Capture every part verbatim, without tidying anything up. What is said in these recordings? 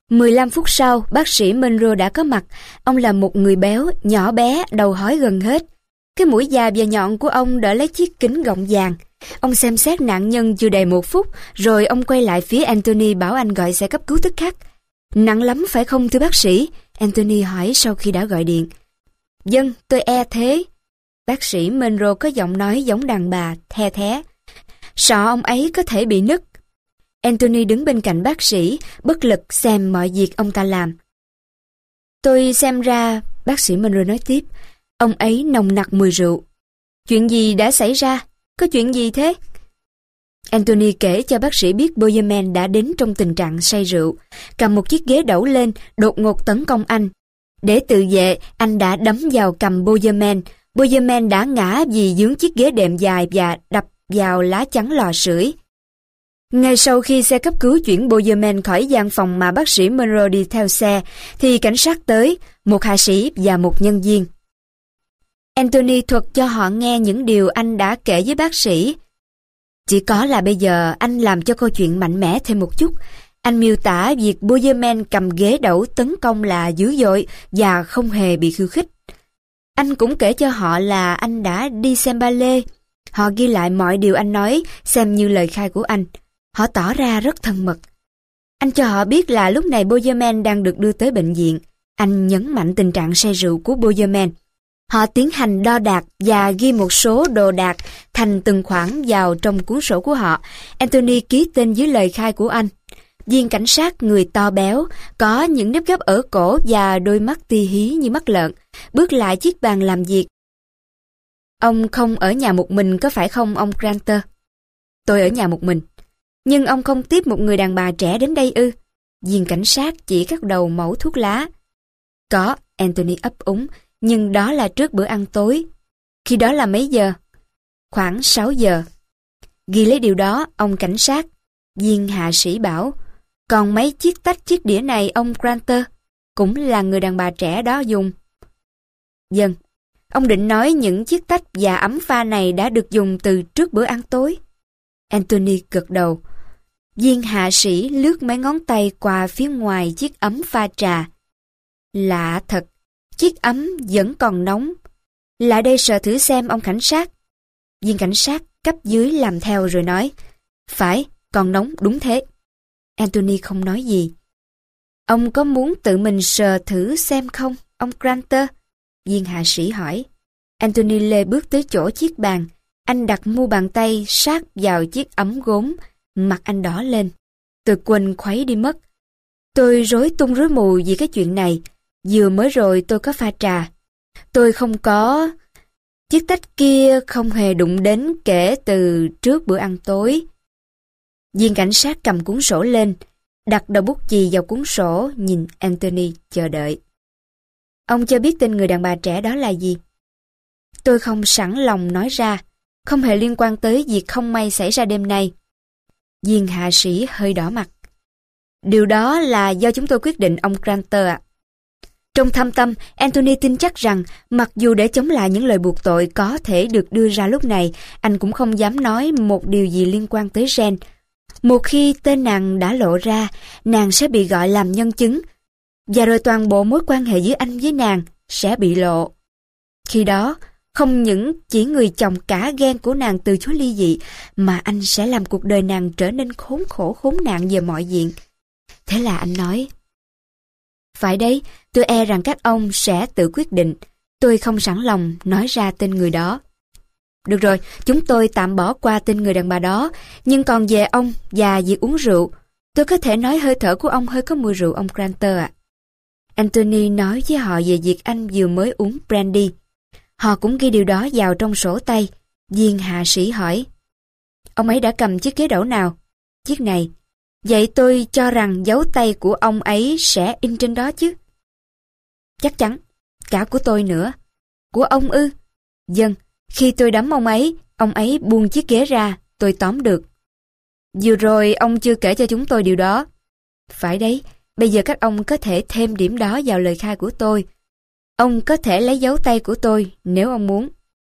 mười lăm phút sau, bác sĩ Monroe đã có mặt. Ông là một người béo, nhỏ bé, đầu hói gần hết. Cái mũi già và nhọn của ông đỡ lấy chiếc kính gọng vàng. Ông xem xét nạn nhân chưa đầy một phút, rồi ông quay lại phía Anthony bảo anh gọi xe cấp cứu tức khắc. Nặng lắm phải không thưa bác sĩ? Anthony hỏi sau khi đã gọi điện. Vâng, tôi e thế. Bác sĩ Monroe có giọng nói giống đàn bà, the thé. Sọ ông ấy có thể bị nứt. Anthony đứng bên cạnh bác sĩ, bất lực xem mọi việc ông ta làm. Tôi xem ra, bác sĩ Monroe nói tiếp, ông ấy nồng nặc mùi rượu. Chuyện gì đã xảy ra? Có chuyện gì thế? Anthony kể cho bác sĩ biết Boyerman đã đến trong tình trạng say rượu, cầm một chiếc ghế đẩu lên, đột ngột tấn công anh. Để tự vệ, anh đã đấm vào cầm Boyerman. Boyerman đã ngã vì dướng chiếc ghế đệm dài và đập vào lá chắn lò sưởi. Ngay sau khi xe cấp cứu chuyển Boyerman khỏi gian phòng mà bác sĩ Monroe đi theo xe, thì cảnh sát tới, một hạ sĩ và một nhân viên. Anthony thuật cho họ nghe những điều anh đã kể với bác sĩ. Chỉ có là bây giờ anh làm cho câu chuyện mạnh mẽ thêm một chút. Anh miêu tả việc Boyerman cầm ghế đẩu tấn công là dữ dội và không hề bị khiêu khích. Anh cũng kể cho họ là anh đã đi xem ballet. Họ ghi lại mọi điều anh nói, xem như lời khai của anh. Họ tỏ ra rất thân mật. Anh cho họ biết là lúc này Boyerman đang được đưa tới bệnh viện. Anh nhấn mạnh tình trạng say rượu của Boyerman. Họ tiến hành đo đạc và ghi một số đồ đạc thành từng khoản vào trong cuốn sổ của họ. Anthony ký tên dưới lời khai của anh. Viên cảnh sát người to béo, có những nếp gấp ở cổ và đôi mắt ti hí như mắt lợn, bước lại chiếc bàn làm việc. Ông không ở nhà một mình có phải không ông Granter? Tôi ở nhà một mình. Nhưng ông không tiếp một người đàn bà trẻ đến đây ư? Viên cảnh sát chỉ các đầu mẩu thuốc lá. Có, Anthony ấp úng, nhưng đó là trước bữa ăn tối. Khi đó là mấy giờ? Khoảng sáu giờ. Ghi lấy điều đó, ông cảnh sát. Viên hạ sĩ bảo. Còn mấy chiếc tách chiếc đĩa này ông Granter, cũng là người đàn bà trẻ đó dùng. Vâng, ông định nói những chiếc tách và ấm pha này đã được dùng từ trước bữa ăn tối. Anthony gật đầu. Viên hạ sĩ lướt mấy ngón tay qua phía ngoài chiếc ấm pha trà. Lạ thật, chiếc ấm vẫn còn nóng. Lại đây sờ thử xem ông cảnh sát. Viên cảnh sát cấp dưới làm theo rồi nói. Phải, còn nóng đúng thế. Anthony không nói gì. Ông có muốn tự mình sờ thử xem không, ông Granter? Viên hạ sĩ hỏi. Anthony lê bước tới chỗ chiếc bàn. Anh đặt mu bàn tay sát vào chiếc ấm gốm. Mặt anh đỏ lên. Tôi quên khuấy đi mất. Tôi rối tung rối mù vì cái chuyện này. Vừa mới rồi tôi có pha trà. Tôi không có... Chiếc tách kia không hề đụng đến kể từ trước bữa ăn tối. Viên cảnh sát cầm cuốn sổ lên, đặt đầu bút chì vào cuốn sổ, nhìn Anthony chờ đợi. Ông cho biết tên người đàn bà trẻ đó là gì? Tôi không sẵn lòng nói ra, không hề liên quan tới việc không may xảy ra đêm nay. Viên hạ sĩ hơi đỏ mặt. Điều đó là do chúng tôi quyết định, ông Granter ạ. Trong thâm tâm, Anthony tin chắc rằng mặc dù để chống lại những lời buộc tội có thể được đưa ra lúc này, anh cũng không dám nói một điều gì liên quan tới Jen. Một khi tên nàng đã lộ ra, nàng sẽ bị gọi làm nhân chứng, và rồi toàn bộ mối quan hệ giữa anh với nàng sẽ bị lộ. Khi đó, không những chỉ người chồng cả gan của nàng từ chối ly dị, mà anh sẽ làm cuộc đời nàng trở nên khốn khổ khốn nạn về mọi diện. Thế là anh nói, phải đấy, tôi e rằng các ông sẽ tự quyết định. Tôi không sẵn lòng nói ra tên người đó. Được rồi, chúng tôi tạm bỏ qua tên người đàn bà đó, nhưng còn về ông và việc uống rượu, tôi có thể nói hơi thở của ông hơi có mùi rượu, ông Granter ạ. Anthony nói với họ về việc anh vừa mới uống brandy. Họ cũng ghi điều đó vào trong sổ tay. Viên hạ sĩ hỏi, ông ấy đã cầm chiếc ghế đẩu nào? Chiếc này. Vậy tôi cho rằng dấu tay của ông ấy sẽ in trên đó chứ? Chắc chắn. Cả của tôi nữa. Của ông ư? Vâng. Khi tôi đấm ông ấy, ông ấy buông chiếc ghế ra, tôi tóm được. Vừa rồi ông chưa kể cho chúng tôi điều đó. Phải đấy, bây giờ các ông có thể thêm điểm đó vào lời khai của tôi. Ông có thể lấy dấu tay của tôi nếu ông muốn.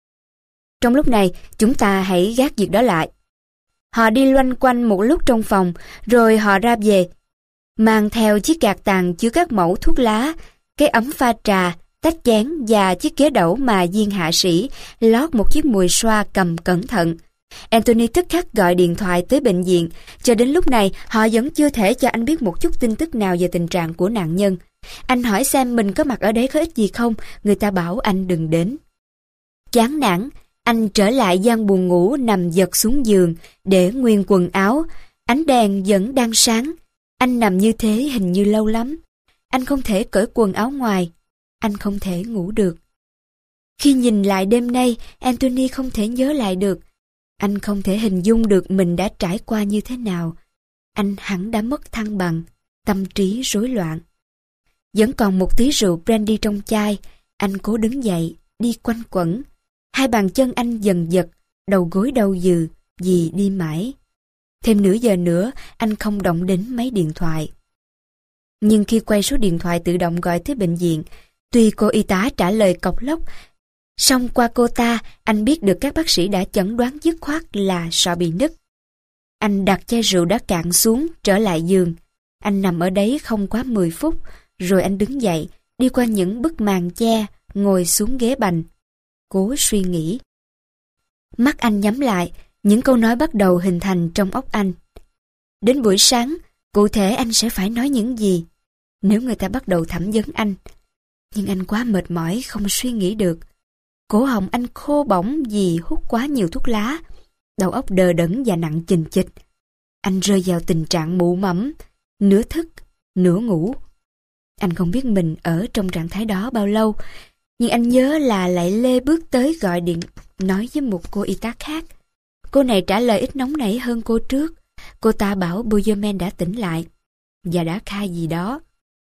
Trong lúc này, chúng ta hãy gác việc đó lại. Họ đi loanh quanh một lúc trong phòng, rồi họ ra về. mang theo chiếc gạt tàn chứa các mẩu thuốc lá, cái ấm pha trà, tách chén và chiếc ghế đẩu mà viên hạ sĩ lót một chiếc mùi xoa cầm cẩn thận. Anthony tức khắc gọi điện thoại tới bệnh viện. Cho đến lúc này, họ vẫn chưa thể cho anh biết một chút tin tức nào về tình trạng của nạn nhân. Anh hỏi xem mình có mặt ở đấy có ích gì không, người ta bảo anh đừng đến. Chán nản, anh trở lại gian buồng ngủ nằm giật xuống giường, để nguyên quần áo. Ánh đèn vẫn đang sáng. Anh nằm như thế hình như lâu lắm. Anh không thể cởi quần áo ngoài. Anh không thể ngủ được. Khi nhìn lại đêm nay, Anthony không thể nhớ lại được. Anh không thể hình dung được mình đã trải qua như thế nào. Anh hẳn đã mất thăng bằng, tâm trí rối loạn. Vẫn còn một tí rượu brandy trong chai, anh cố đứng dậy, đi quanh quẩn. Hai bàn chân anh dần giật, đầu gối đau dừ, vì đi mãi. Thêm nửa giờ nữa, anh không động đến máy điện thoại. Nhưng khi quay số điện thoại tự động gọi tới bệnh viện, tuy cô y tá trả lời cộc lốc, song qua cô ta, anh biết được các bác sĩ đã chẩn đoán dứt khoát là sọ bị nứt. Anh đặt chai rượu đã cạn xuống, trở lại giường. Anh nằm ở đấy không quá mười phút, rồi anh đứng dậy, đi qua những bức màn che, ngồi xuống ghế bành, cố suy nghĩ. Mắt anh nhắm lại, những câu nói bắt đầu hình thành trong óc anh. Đến buổi sáng, cụ thể anh sẽ phải nói những gì? Nếu người ta bắt đầu thẩm vấn anh. Nhưng anh quá mệt mỏi, không suy nghĩ được. Cổ họng anh khô bỏng vì hút quá nhiều thuốc lá. Đầu óc đờ đẫn và nặng chình chịch. Anh rơi vào tình trạng mụ mẫm, nửa thức, nửa ngủ. Anh không biết mình ở trong trạng thái đó bao lâu, nhưng anh nhớ là lại lê bước tới gọi điện nói với một cô y tá khác. Cô này trả lời ít nóng nảy hơn cô trước. Cô ta bảo Boyerman đã tỉnh lại và đã khai gì đó.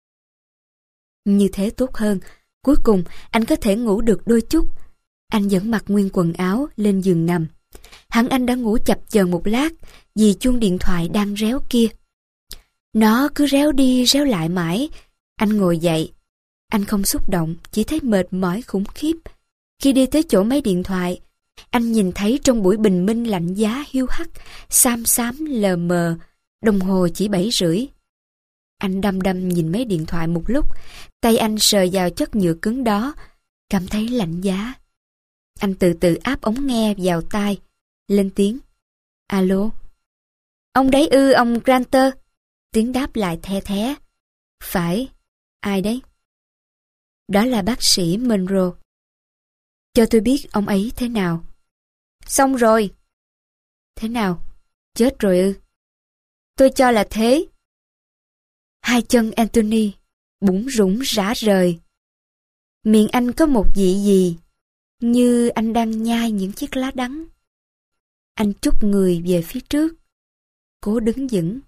Như thế tốt hơn. Cuối cùng anh có thể ngủ được đôi chút. Anh vẫn mặc nguyên quần áo lên giường nằm. Hẳn anh đã ngủ chập chờn một lát vì chuông điện thoại đang réo kia. Nó cứ réo đi réo lại mãi. Anh ngồi dậy. Anh không xúc động, chỉ thấy mệt mỏi khủng khiếp. Khi đi tới chỗ máy điện thoại, anh nhìn thấy trong buổi bình minh lạnh giá hiu hắt, xám xám lờ mờ, đồng hồ chỉ bảy rưỡi. Anh đăm đăm nhìn máy điện thoại một lúc, tay anh sờ vào chất nhựa cứng đó, cảm thấy lạnh giá. Anh từ từ áp ống nghe vào tai, lên tiếng. Alo? Ông đấy ư, ông Granter? Tiếng đáp lại the thé. Phải, ai đấy? Đó là bác sĩ Monroe. Cho tôi biết ông ấy thế nào. Xong rồi. Thế nào? Chết rồi ư? Tôi cho là thế. Hai chân Anthony bủn rủn rã rời. Miệng anh có một vị gì, như anh đang nhai những chiếc lá đắng. Anh trút người về phía trước, cố đứng vững.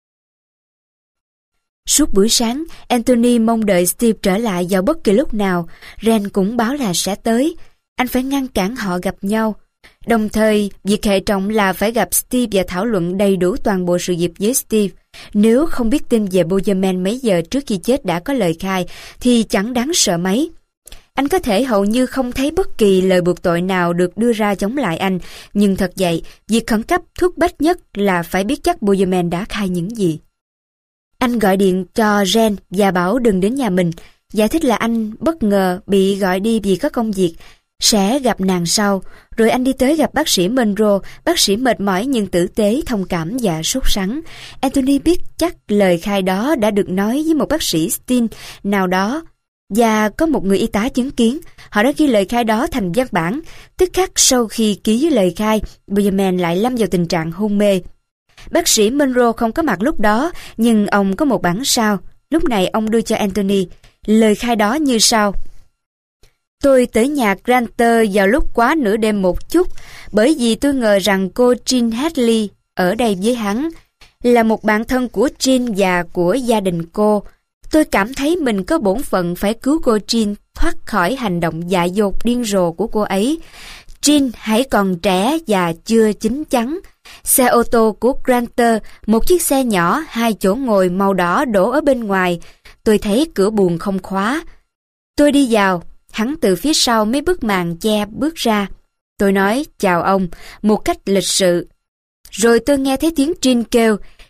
Suốt buổi sáng, Anthony mong đợi Steve trở lại vào bất kỳ lúc nào. Ren cũng báo là sẽ tới. Anh phải ngăn cản họ gặp nhau. Đồng thời, việc hệ trọng là phải gặp Steve và thảo luận đầy đủ toàn bộ sự việc với Steve. Nếu không biết tin về Boyerman mấy giờ trước khi chết đã có lời khai, thì chẳng đáng sợ mấy. Anh có thể hầu như không thấy bất kỳ lời buộc tội nào được đưa ra chống lại anh, nhưng thật vậy, việc khẩn cấp thúc bách nhất là phải biết chắc Boyerman đã khai những gì. Anh gọi điện cho Ren và bảo đừng đến nhà mình, giải thích là anh bất ngờ bị gọi đi vì có công việc, sẽ gặp nàng sau. Rồi anh đi tới gặp bác sĩ Monroe, bác sĩ mệt mỏi nhưng tử tế, thông cảm và sốt sắng. Anthony biết chắc lời khai đó đã được nói với một bác sĩ Steen nào đó, và có một người y tá chứng kiến. Họ đã ghi lời khai đó thành văn bản. Tức khắc sau khi ký lời khai, Boyerman lại lâm vào tình trạng hôn mê. Bác sĩ Monroe không có mặt lúc đó, nhưng ông có một bản sao. Lúc này ông đưa cho Anthony. Lời khai đó như sau. Tôi tới nhà Granter vào lúc quá nửa đêm một chút, bởi vì tôi ngờ rằng cô Jean Hadley ở đây với hắn, là một bạn thân của Jean và của gia đình cô. Tôi cảm thấy mình có bổn phận phải cứu cô Jean thoát khỏi hành động dại dột điên rồ của cô ấy. Jean hãy còn trẻ và chưa chín chắn. Xe ô tô của Granter, một chiếc xe nhỏ hai chỗ ngồi màu đỏ đổ ở bên ngoài. Tôi thấy cửa buồng không khóa. Tôi đi vào, hắn từ phía sau mấy bức màn che bước ra. Tôi nói chào ông một cách lịch sự. Rồi tôi nghe thấy tiếng Jean kêu,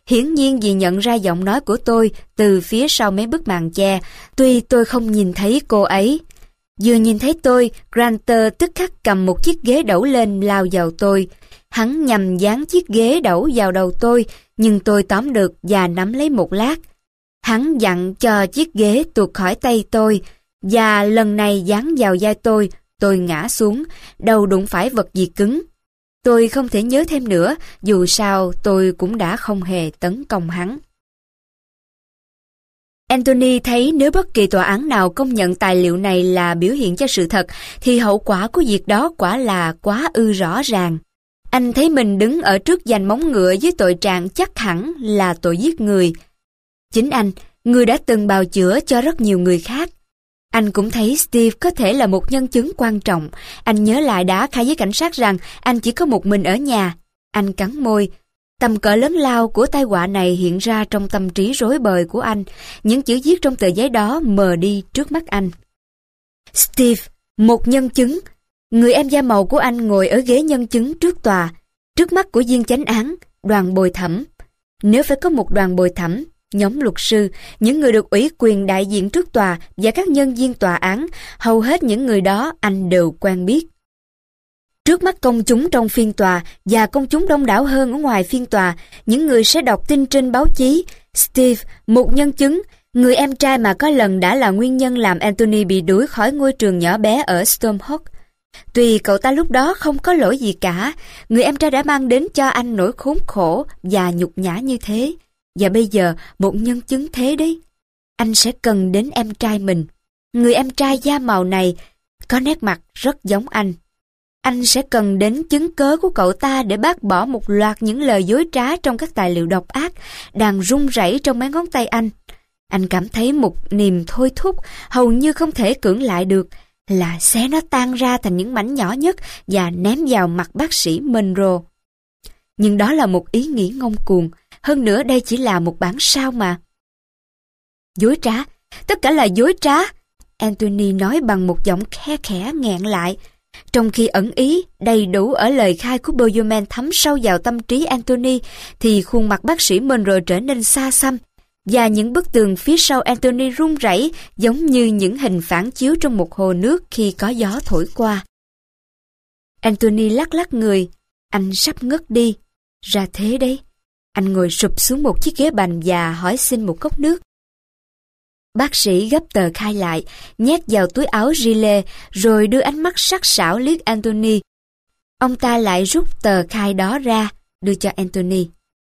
Hiển nhiên vì nhận ra giọng nói của tôi từ phía sau mấy bức màn che, tuy tôi không nhìn thấy cô ấy. Vừa nhìn thấy tôi, Granter tức khắc cầm một chiếc ghế đẩu lên lao vào tôi. Hắn nhằm dán chiếc ghế đẩu vào đầu tôi, nhưng tôi tóm được và nắm lấy một lát. Hắn dặn cho chiếc ghế tuột khỏi tay tôi, và lần này dán vào vai tôi, tôi ngã xuống, đầu đụng phải vật gì cứng. Tôi không thể nhớ thêm nữa, dù sao tôi cũng đã không hề tấn công hắn. Anthony thấy nếu bất kỳ tòa án nào công nhận tài liệu này là biểu hiện cho sự thật, thì hậu quả của việc đó quả là quá ư rõ ràng. Anh thấy mình đứng ở trước giành móng ngựa với tội trạng chắc hẳn là tội giết người. Chính anh, người đã từng bào chữa cho rất nhiều người khác. Anh cũng thấy Steve có thể là một nhân chứng quan trọng. Anh nhớ lại đã khai với cảnh sát rằng anh chỉ có một mình ở nhà. Anh cắn môi. Tầm cỡ lớn lao của tai họa này hiện ra trong tâm trí rối bời của anh. Những chữ viết trong tờ giấy đó mờ đi trước mắt anh. Steve, một nhân chứng. Người em da màu của anh ngồi ở ghế nhân chứng trước tòa, trước mắt của viên chánh án, đoàn bồi thẩm. Nếu phải có một đoàn bồi thẩm, nhóm luật sư, những người được ủy quyền đại diện trước tòa và các nhân viên tòa án, hầu hết những người đó anh đều quen biết. Trước mắt công chúng trong phiên tòa và công chúng đông đảo hơn ở ngoài phiên tòa, những người sẽ đọc tin trên báo chí. Steve, một nhân chứng, người em trai mà có lần đã là nguyên nhân làm Anthony bị đuổi khỏi ngôi trường nhỏ bé ở Stormhawk. Tuy cậu ta lúc đó không có lỗi gì cả, người em trai đã mang đến cho anh nỗi khốn khổ và nhục nhã như thế. Và bây giờ, một nhân chứng thế đấy. Anh sẽ cần đến em trai mình. Người em trai da màu này có nét mặt rất giống anh. Anh sẽ cần đến chứng cớ của cậu ta để bác bỏ một loạt những lời dối trá trong các tài liệu độc ác đang run rẩy trong mấy ngón tay anh. Anh cảm thấy một niềm thôi thúc hầu như không thể cưỡng lại được, là xé nó tan ra thành những mảnh nhỏ nhất và ném vào mặt bác sĩ Monroe. Nhưng đó là một ý nghĩ ngông cuồng, hơn nữa đây chỉ là một bản sao mà. Dối trá, tất cả là dối trá, Anthony nói bằng một giọng khe khẽ nghẹn lại, trong khi ẩn ý đầy đủ ở lời khai của Bowerman thấm sâu vào tâm trí Anthony, thì khuôn mặt bác sĩ Monroe trở nên xa xăm, và những bức tường phía sau Anthony rung rẩy giống như những hình phản chiếu trong một hồ nước khi có gió thổi qua. Anthony lắc lắc người, anh sắp ngất đi. Ra thế đấy. Anh ngồi sụp xuống một chiếc ghế bành và hỏi xin một cốc nước. Bác sĩ gấp tờ khai lại, nhét vào túi áo gilet, rồi đưa ánh mắt sắc sảo liếc Anthony. Ông ta lại rút tờ khai đó ra, đưa cho Anthony.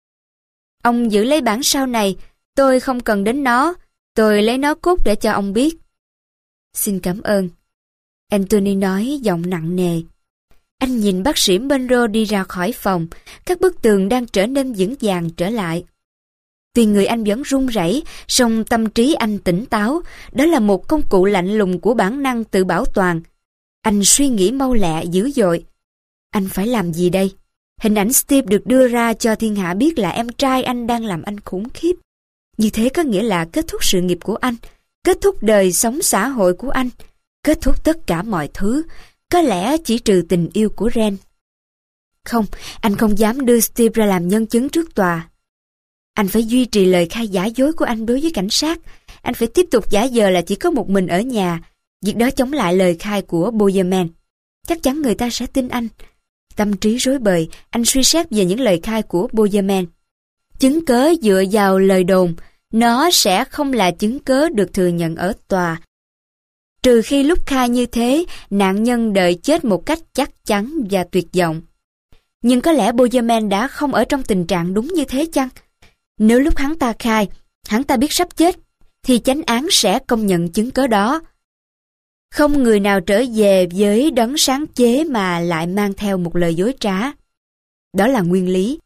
Ông giữ lấy bản sao này, tôi không cần đến nó, tôi lấy nó cốt để cho ông biết. Xin cảm ơn. Anthony nói giọng nặng nề. Anh nhìn bác sĩ Monroe đi ra khỏi phòng, các bức tường đang trở nên vững vàng trở lại. Tuy người anh vẫn run rẩy, song tâm trí anh tỉnh táo, đó là một công cụ lạnh lùng của bản năng tự bảo toàn. Anh suy nghĩ mau lẹ dữ dội. Anh phải làm gì đây? Hình ảnh Steve được đưa ra cho thiên hạ biết là em trai anh đang làm anh khủng khiếp. Như thế có nghĩa là kết thúc sự nghiệp của anh, kết thúc đời sống xã hội của anh, kết thúc tất cả mọi thứ, có lẽ chỉ trừ tình yêu của Ren. Không, anh không dám đưa Steve ra làm nhân chứng trước tòa. Anh phải duy trì lời khai giả dối của anh đối với cảnh sát. Anh phải tiếp tục giả vờ là chỉ có một mình ở nhà. Việc đó chống lại lời khai của Bowerman. Chắc chắn người ta sẽ tin anh. Tâm trí rối bời, anh suy xét về những lời khai của Bowerman. Chứng cớ dựa vào lời đồn, nó sẽ không là chứng cớ được thừa nhận ở tòa. Trừ khi lúc khai như thế, nạn nhân đợi chết một cách chắc chắn và tuyệt vọng. Nhưng có lẽ Bowerman đã không ở trong tình trạng đúng như thế chăng? Nếu lúc hắn ta khai, hắn ta biết sắp chết, thì chánh án sẽ công nhận chứng cớ đó. Không người nào trở về với đấng sáng chế mà lại mang theo một lời dối trá. Đó là nguyên lý.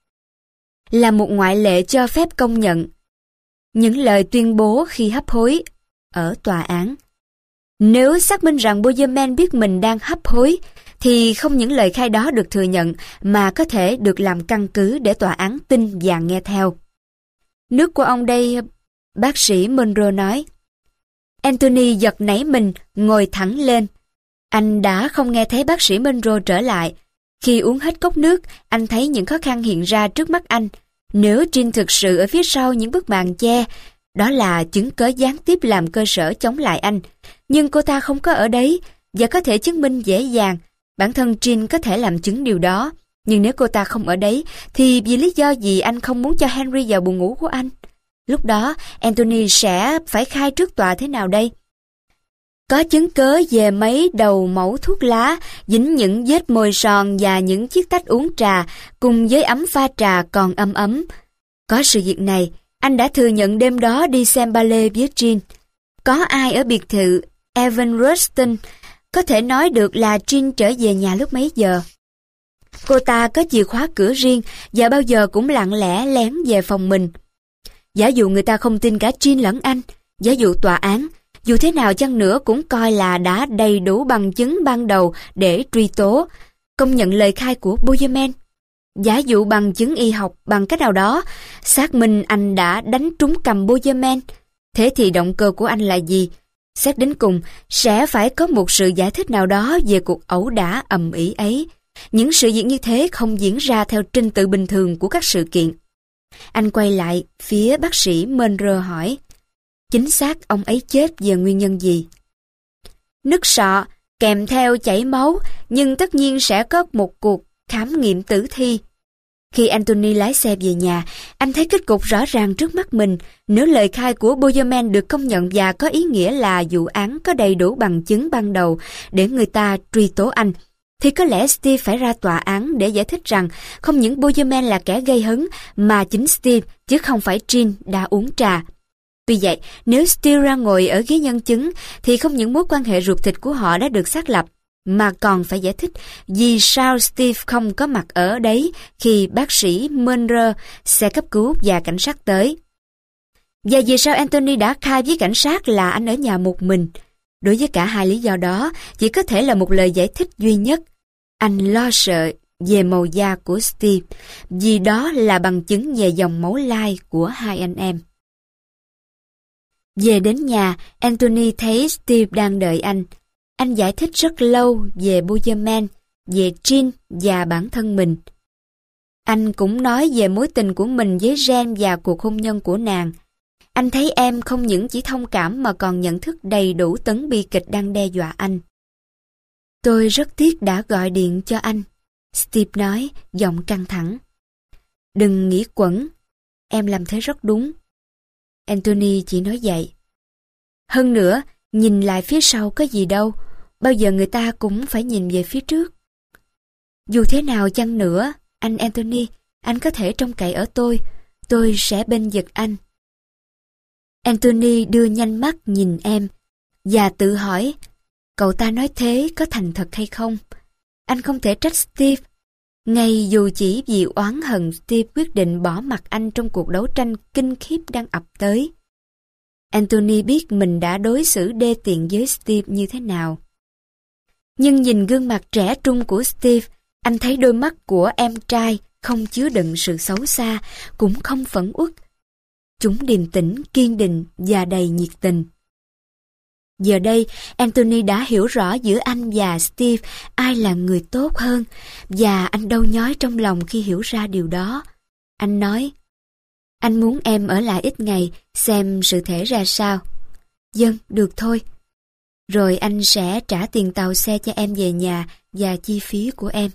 Là một ngoại lệ cho phép công nhận những lời tuyên bố khi hấp hối ở tòa án. Nếu xác minh rằng Bowerman biết mình đang hấp hối, thì không những lời khai đó được thừa nhận mà có thể được làm căn cứ để tòa án tin và nghe theo. Nước của ông đây, bác sĩ Monroe nói. Anthony giật nảy mình, ngồi thẳng lên. Anh đã không nghe thấy bác sĩ Monroe trở lại. Khi uống hết cốc nước, anh thấy những khó khăn hiện ra trước mắt anh. Nếu Jean thực sự ở phía sau những bức màn che, đó là chứng cớ gián tiếp làm cơ sở chống lại anh. Nhưng cô ta không có ở đấy, và có thể chứng minh dễ dàng. Bản thân Jean có thể làm chứng điều đó. Nhưng nếu cô ta không ở đấy, thì vì lý do gì anh không muốn cho Henry vào buồng ngủ của anh? Lúc đó, Anthony sẽ phải khai trước tòa thế nào đây? Có chứng cớ về mấy đầu mẩu thuốc lá, dính những vết môi son và những chiếc tách uống trà, cùng với ấm pha trà còn ấm ấm. Có sự việc này, anh đã thừa nhận đêm đó đi xem ballet với Jean. Có ai ở biệt thự Evan Ruston có thể nói được là Jean trở về nhà lúc mấy giờ? Cô ta có chìa khóa cửa riêng và bao giờ cũng lặng lẽ lén về phòng mình. Giả dụ người ta không tin cả Jean lẫn anh, giả dụ tòa án, dù thế nào chăng nữa cũng coi là đã đầy đủ bằng chứng ban đầu để truy tố, công nhận lời khai của Bozeman. Giả dụ bằng chứng y học bằng cách nào đó, xác minh anh đã đánh trúng cầm Bozeman. Thế thì động cơ của anh là gì? Xét đến cùng, sẽ phải có một sự giải thích nào đó về cuộc ẩu đả ầm ĩ ấy. Những sự việc như thế không diễn ra theo trình tự bình thường của các sự kiện. Anh quay lại phía bác sĩ Monroe hỏi, chính xác ông ấy chết về nguyên nhân gì? Nứt sọ, kèm theo chảy máu, nhưng tất nhiên sẽ có một cuộc khám nghiệm tử thi. Khi Anthony lái xe về nhà, anh thấy kết cục rõ ràng trước mắt mình. Nếu lời khai của Bozeman được công nhận và có ý nghĩa là vụ án có đầy đủ bằng chứng ban đầu để người ta truy tố anh, thì có lẽ Steve phải ra tòa án để giải thích rằng không những Bozeman là kẻ gây hấn mà chính Steve chứ không phải Jean đã uống trà. Vì vậy, nếu Steve ra ngồi ở ghế nhân chứng thì không những mối quan hệ ruột thịt của họ đã được xác lập, mà còn phải giải thích vì sao Steve không có mặt ở đấy khi bác sĩ Monroe, xe cấp cứu và cảnh sát tới. Và vì sao Anthony đã khai với cảnh sát là anh ở nhà một mình. Đối với cả hai lý do đó, chỉ có thể là một lời giải thích duy nhất. Anh lo sợ về màu da của Steve, vì đó là bằng chứng về dòng máu lai của hai anh em. Về đến nhà, Anthony thấy Steve đang đợi anh. Anh giải thích rất lâu về Bozeman, về Jean và bản thân mình. Anh cũng nói về mối tình của mình với Jen và cuộc hôn nhân của nàng. Anh thấy em không những chỉ thông cảm mà còn nhận thức đầy đủ tấn bi kịch đang đe dọa anh. Tôi rất tiếc đã gọi điện cho anh, Steve nói, giọng căng thẳng. Đừng nghĩ quẩn, em làm thế rất đúng. Anthony chỉ nói vậy. Hơn nữa, nhìn lại phía sau có gì đâu, bao giờ người ta cũng phải nhìn về phía trước. Dù thế nào chăng nữa, anh Anthony, anh có thể trông cậy ở tôi, tôi sẽ bên vực anh. Anthony đưa nhanh mắt nhìn em, và tự hỏi, cậu ta nói thế có thành thật hay không? Anh không thể trách Steve, ngay dù chỉ vì oán hận Steve quyết định bỏ mặc anh trong cuộc đấu tranh kinh khiếp đang ập tới. Anthony biết mình đã đối xử đê tiện với Steve như thế nào. Nhưng nhìn gương mặt trẻ trung của Steve, anh thấy đôi mắt của em trai không chứa đựng sự xấu xa, cũng không phẫn uất. Chúng điềm tĩnh, kiên định và đầy nhiệt tình. Giờ đây, Anthony đã hiểu rõ giữa anh và Steve ai là người tốt hơn, và anh đau nhói trong lòng khi hiểu ra điều đó. Anh nói, anh muốn em ở lại ít ngày, xem sự thể ra sao. Vâng, được thôi. Rồi anh sẽ trả tiền tàu xe cho em về nhà và chi phí của em.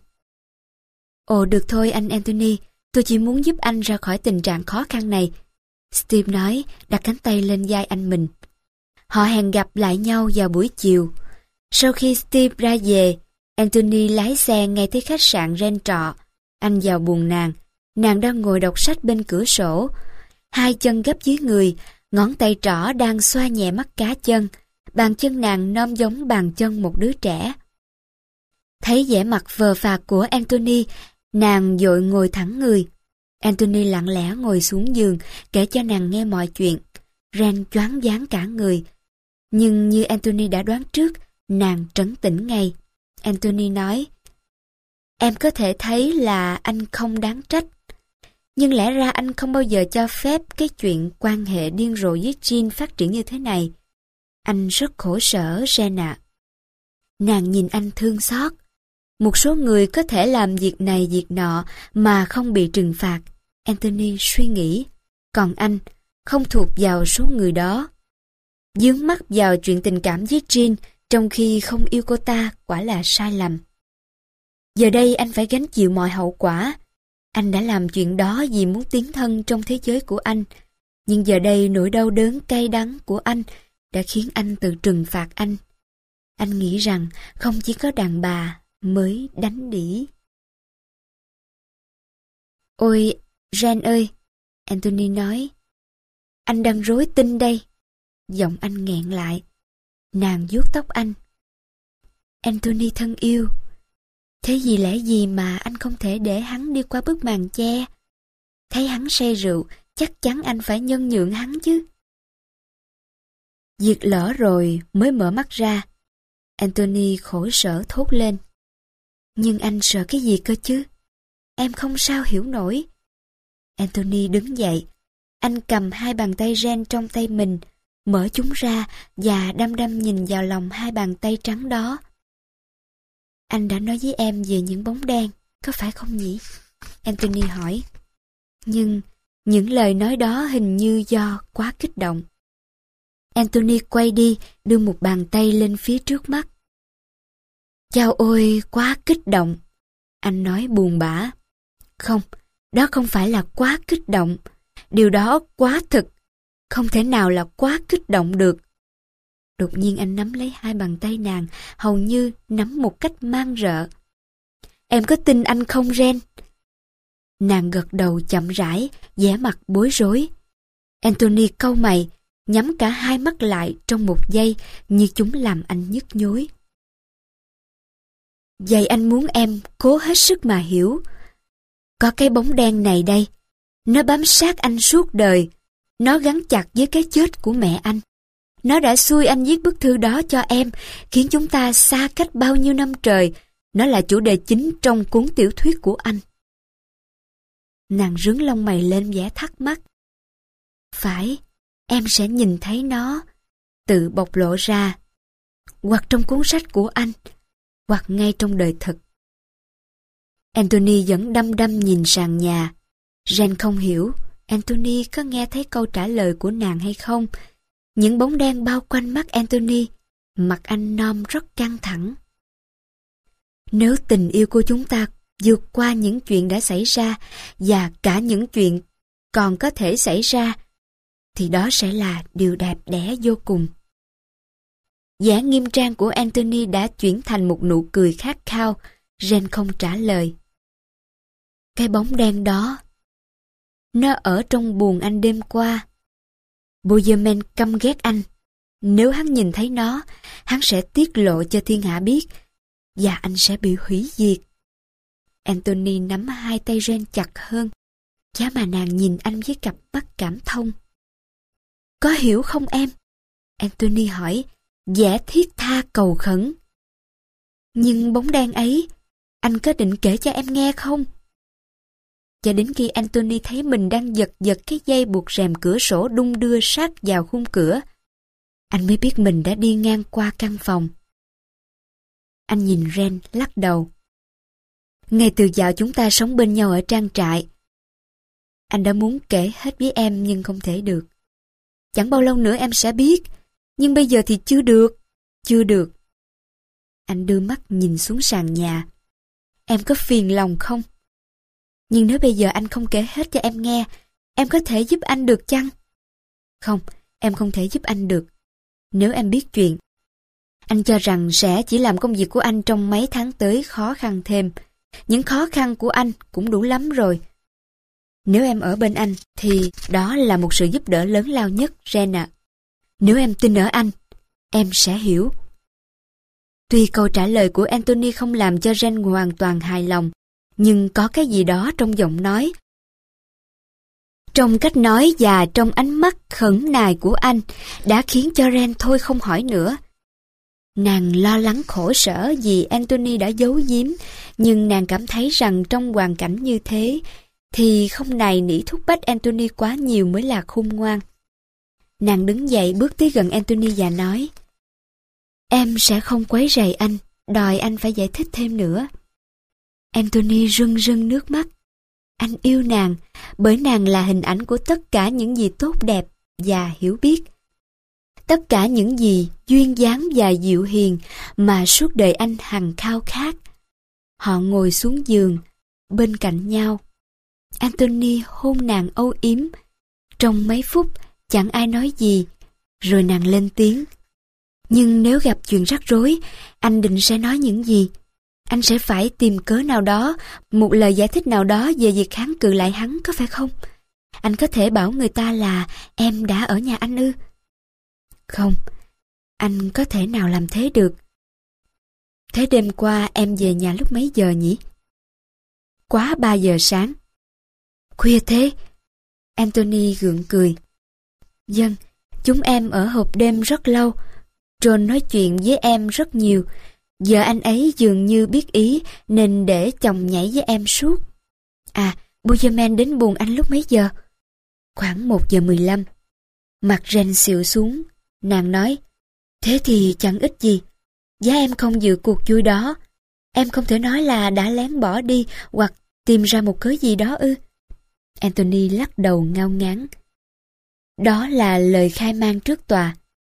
Ồ, được thôi anh Anthony, tôi chỉ muốn giúp anh ra khỏi tình trạng khó khăn này. Steve nói, đặt cánh tay lên vai anh mình. Họ hẹn gặp lại nhau vào buổi chiều. Sau khi Steve ra về, Anthony lái xe ngay tới khách sạn Ren trọ. Anh vào buồng nàng. Nàng đang ngồi đọc sách bên cửa sổ. Hai chân gấp dưới người, ngón tay trỏ đang xoa nhẹ mắt cá chân. Bàn chân nàng nôm giống bàn chân một đứa trẻ. Thấy vẻ mặt vờ phạc của Anthony, nàng vội ngồi thẳng người. Anthony lặng lẽ ngồi xuống giường, kể cho nàng nghe mọi chuyện. Ren choáng váng cả người. Nhưng như Anthony đã đoán trước, nàng trấn tĩnh ngay. Anthony nói, em có thể thấy là anh không đáng trách. Nhưng lẽ ra anh không bao giờ cho phép cái chuyện quan hệ điên rồ với Jean phát triển như thế này. Anh rất khổ sở, Ren ạ. Nàng nhìn anh thương xót. Một số người có thể làm việc này việc nọ mà không bị trừng phạt. Anthony suy nghĩ, còn anh không thuộc vào số người đó. Dướng mắt vào chuyện tình cảm với Jean trong khi không yêu cô ta quả là sai lầm. Giờ đây anh phải gánh chịu mọi hậu quả. Anh đã làm chuyện đó vì muốn tiến thân trong thế giới của anh. Nhưng giờ đây nỗi đau đớn cay đắng của anh đã khiến anh tự trừng phạt anh. Anh nghĩ rằng không chỉ có đàn bà mới đánh đỉ. Ôi, Jean ơi, Anthony nói. Anh đang rối tinh đây. Giọng anh nghẹn lại. Nàng vuốt tóc anh. Anthony thân yêu, thế vì lẽ gì mà anh không thể để hắn đi qua bức màn che? Thấy hắn say rượu, chắc chắn anh phải nhân nhượng hắn chứ. Việc lỡ rồi mới mở mắt ra. Anthony khổ sở thốt lên. Nhưng anh sợ cái gì cơ chứ? Em không sao hiểu nổi. Anthony đứng dậy. Anh cầm hai bàn tay Jean trong tay mình, mở chúng ra và đăm đăm nhìn vào lòng hai bàn tay trắng đó. Anh đã nói với em về những bóng đen, có phải không nhỉ? Anthony hỏi. Nhưng những lời nói đó hình như do quá kích động. Anthony quay đi, đưa một bàn tay lên phía trước mắt. Chao ôi, quá kích động. Anh nói buồn bã. Không, đó không phải là quá kích động. Điều đó quá thực. Không thể nào là quá kích động được. Đột nhiên anh nắm lấy hai bàn tay nàng, hầu như nắm một cách man rợ. Em có tin anh không, Jean? Nàng gật đầu chậm rãi, vẻ mặt bối rối. Anthony cau mày, nhắm cả hai mắt lại trong một giây như chúng làm anh nhức nhối. Vậy anh muốn em cố hết sức mà hiểu. Có cái bóng đen này đây, nó bám sát anh suốt đời. Nó gắn chặt với cái chết của mẹ anh. Nó đã xui anh viết bức thư đó cho em, khiến chúng ta xa cách bao nhiêu năm trời. Nó là chủ đề chính trong cuốn tiểu thuyết của anh. Nàng rướn lông mày lên vẻ thắc mắc. Phải, em sẽ nhìn thấy nó tự bộc lộ ra, hoặc trong cuốn sách của anh, hoặc ngay trong đời thực. Anthony vẫn đăm đăm nhìn sàn nhà. Jean không hiểu Anthony có nghe thấy câu trả lời của nàng hay không. Những bóng đen bao quanh mắt Anthony, mặt anh Nom rất căng thẳng. Nếu tình yêu của chúng ta vượt qua những chuyện đã xảy ra và cả những chuyện còn có thể xảy ra, thì đó sẽ là điều đẹp đẽ vô cùng. Vẻ nghiêm trang của Anthony đã chuyển thành một nụ cười khát khao. Jean không trả lời. Cái bóng đen đó, nó ở trong buồng anh đêm qua. Bozeman căm ghét anh. Nếu hắn nhìn thấy nó, hắn sẽ tiết lộ cho thiên hạ biết, và anh sẽ bị hủy diệt. Anthony nắm hai tay Jean chặt hơn, giá mà nàng nhìn anh với cặp mắt cảm thông. Có hiểu không em? Anthony hỏi, vẻ thiết tha cầu khẩn. Nhưng bóng đen ấy, anh có định kể cho em nghe không? Cho đến khi Anthony thấy mình đang giật giật cái dây buộc rèm cửa sổ đung đưa sát vào khung cửa, anh mới biết mình đã đi ngang qua căn phòng. Anh nhìn Jean lắc đầu. Ngay từ dạo chúng ta sống bên nhau ở trang trại, anh đã muốn kể hết với em nhưng không thể được. Chẳng bao lâu nữa em sẽ biết, nhưng bây giờ thì chưa được, chưa được. Anh đưa mắt nhìn xuống sàn nhà. Em có phiền lòng không? Nhưng nếu bây giờ anh không kể hết cho em nghe, em có thể giúp anh được chăng? Không, em không thể giúp anh được. Nếu em biết chuyện, anh cho rằng sẽ chỉ làm công việc của anh trong mấy tháng tới khó khăn thêm. Những khó khăn của anh cũng đủ lắm rồi. Nếu em ở bên anh, thì đó là một sự giúp đỡ lớn lao nhất, Jean ạ. Nếu em tin ở anh, em sẽ hiểu. Tuy câu trả lời của Anthony không làm cho Jean hoàn toàn hài lòng, nhưng có cái gì đó trong giọng nói, trong cách nói và trong ánh mắt khẩn nài của anh đã khiến cho Jean thôi không hỏi nữa. Nàng lo lắng khổ sở vì Anthony đã giấu giếm, nhưng nàng cảm thấy rằng trong hoàn cảnh như thế thì không nài nỉ thúc bách Anthony quá nhiều mới là khôn ngoan. Nàng đứng dậy bước tới gần Anthony và nói, em sẽ không quấy rầy anh, đòi anh phải giải thích thêm nữa. Anthony rưng rưng nước mắt. Anh yêu nàng, bởi nàng là hình ảnh của tất cả những gì tốt đẹp và hiểu biết. Tất cả những gì duyên dáng và dịu hiền mà suốt đời anh hằng khao khát. Họ ngồi xuống giường, bên cạnh nhau. Anthony hôn nàng âu yếm. Trong mấy phút, chẳng ai nói gì, rồi nàng lên tiếng. Nhưng nếu gặp chuyện rắc rối, anh định sẽ nói những gì? Anh sẽ phải tìm cớ nào đó, một lời giải thích nào đó về việc kháng cự lại hắn, có phải không? Anh có thể bảo người ta là em đã ở nhà anh ư? Không, anh có thể nào làm thế được. Thế đêm qua em về nhà lúc mấy giờ nhỉ? Quá ba giờ sáng. Khuya thế? Anthony gượng cười. Vâng, chúng em ở hộp đêm rất lâu. John nói chuyện với em rất nhiều. Giờ anh ấy dường như biết ý nên để chồng nhảy với em suốt. À, Bozeman đến buồn anh lúc mấy giờ? Khoảng một giờ mười lăm. Mặt Ren xịu xuống. Nàng nói, thế thì chẳng ích gì. Giá em không dự cuộc vui đó. Em không thể nói là đã lén bỏ đi hoặc tìm ra một cớ gì đó ư? Anthony lắc đầu ngao ngán. Đó là lời khai mang trước tòa.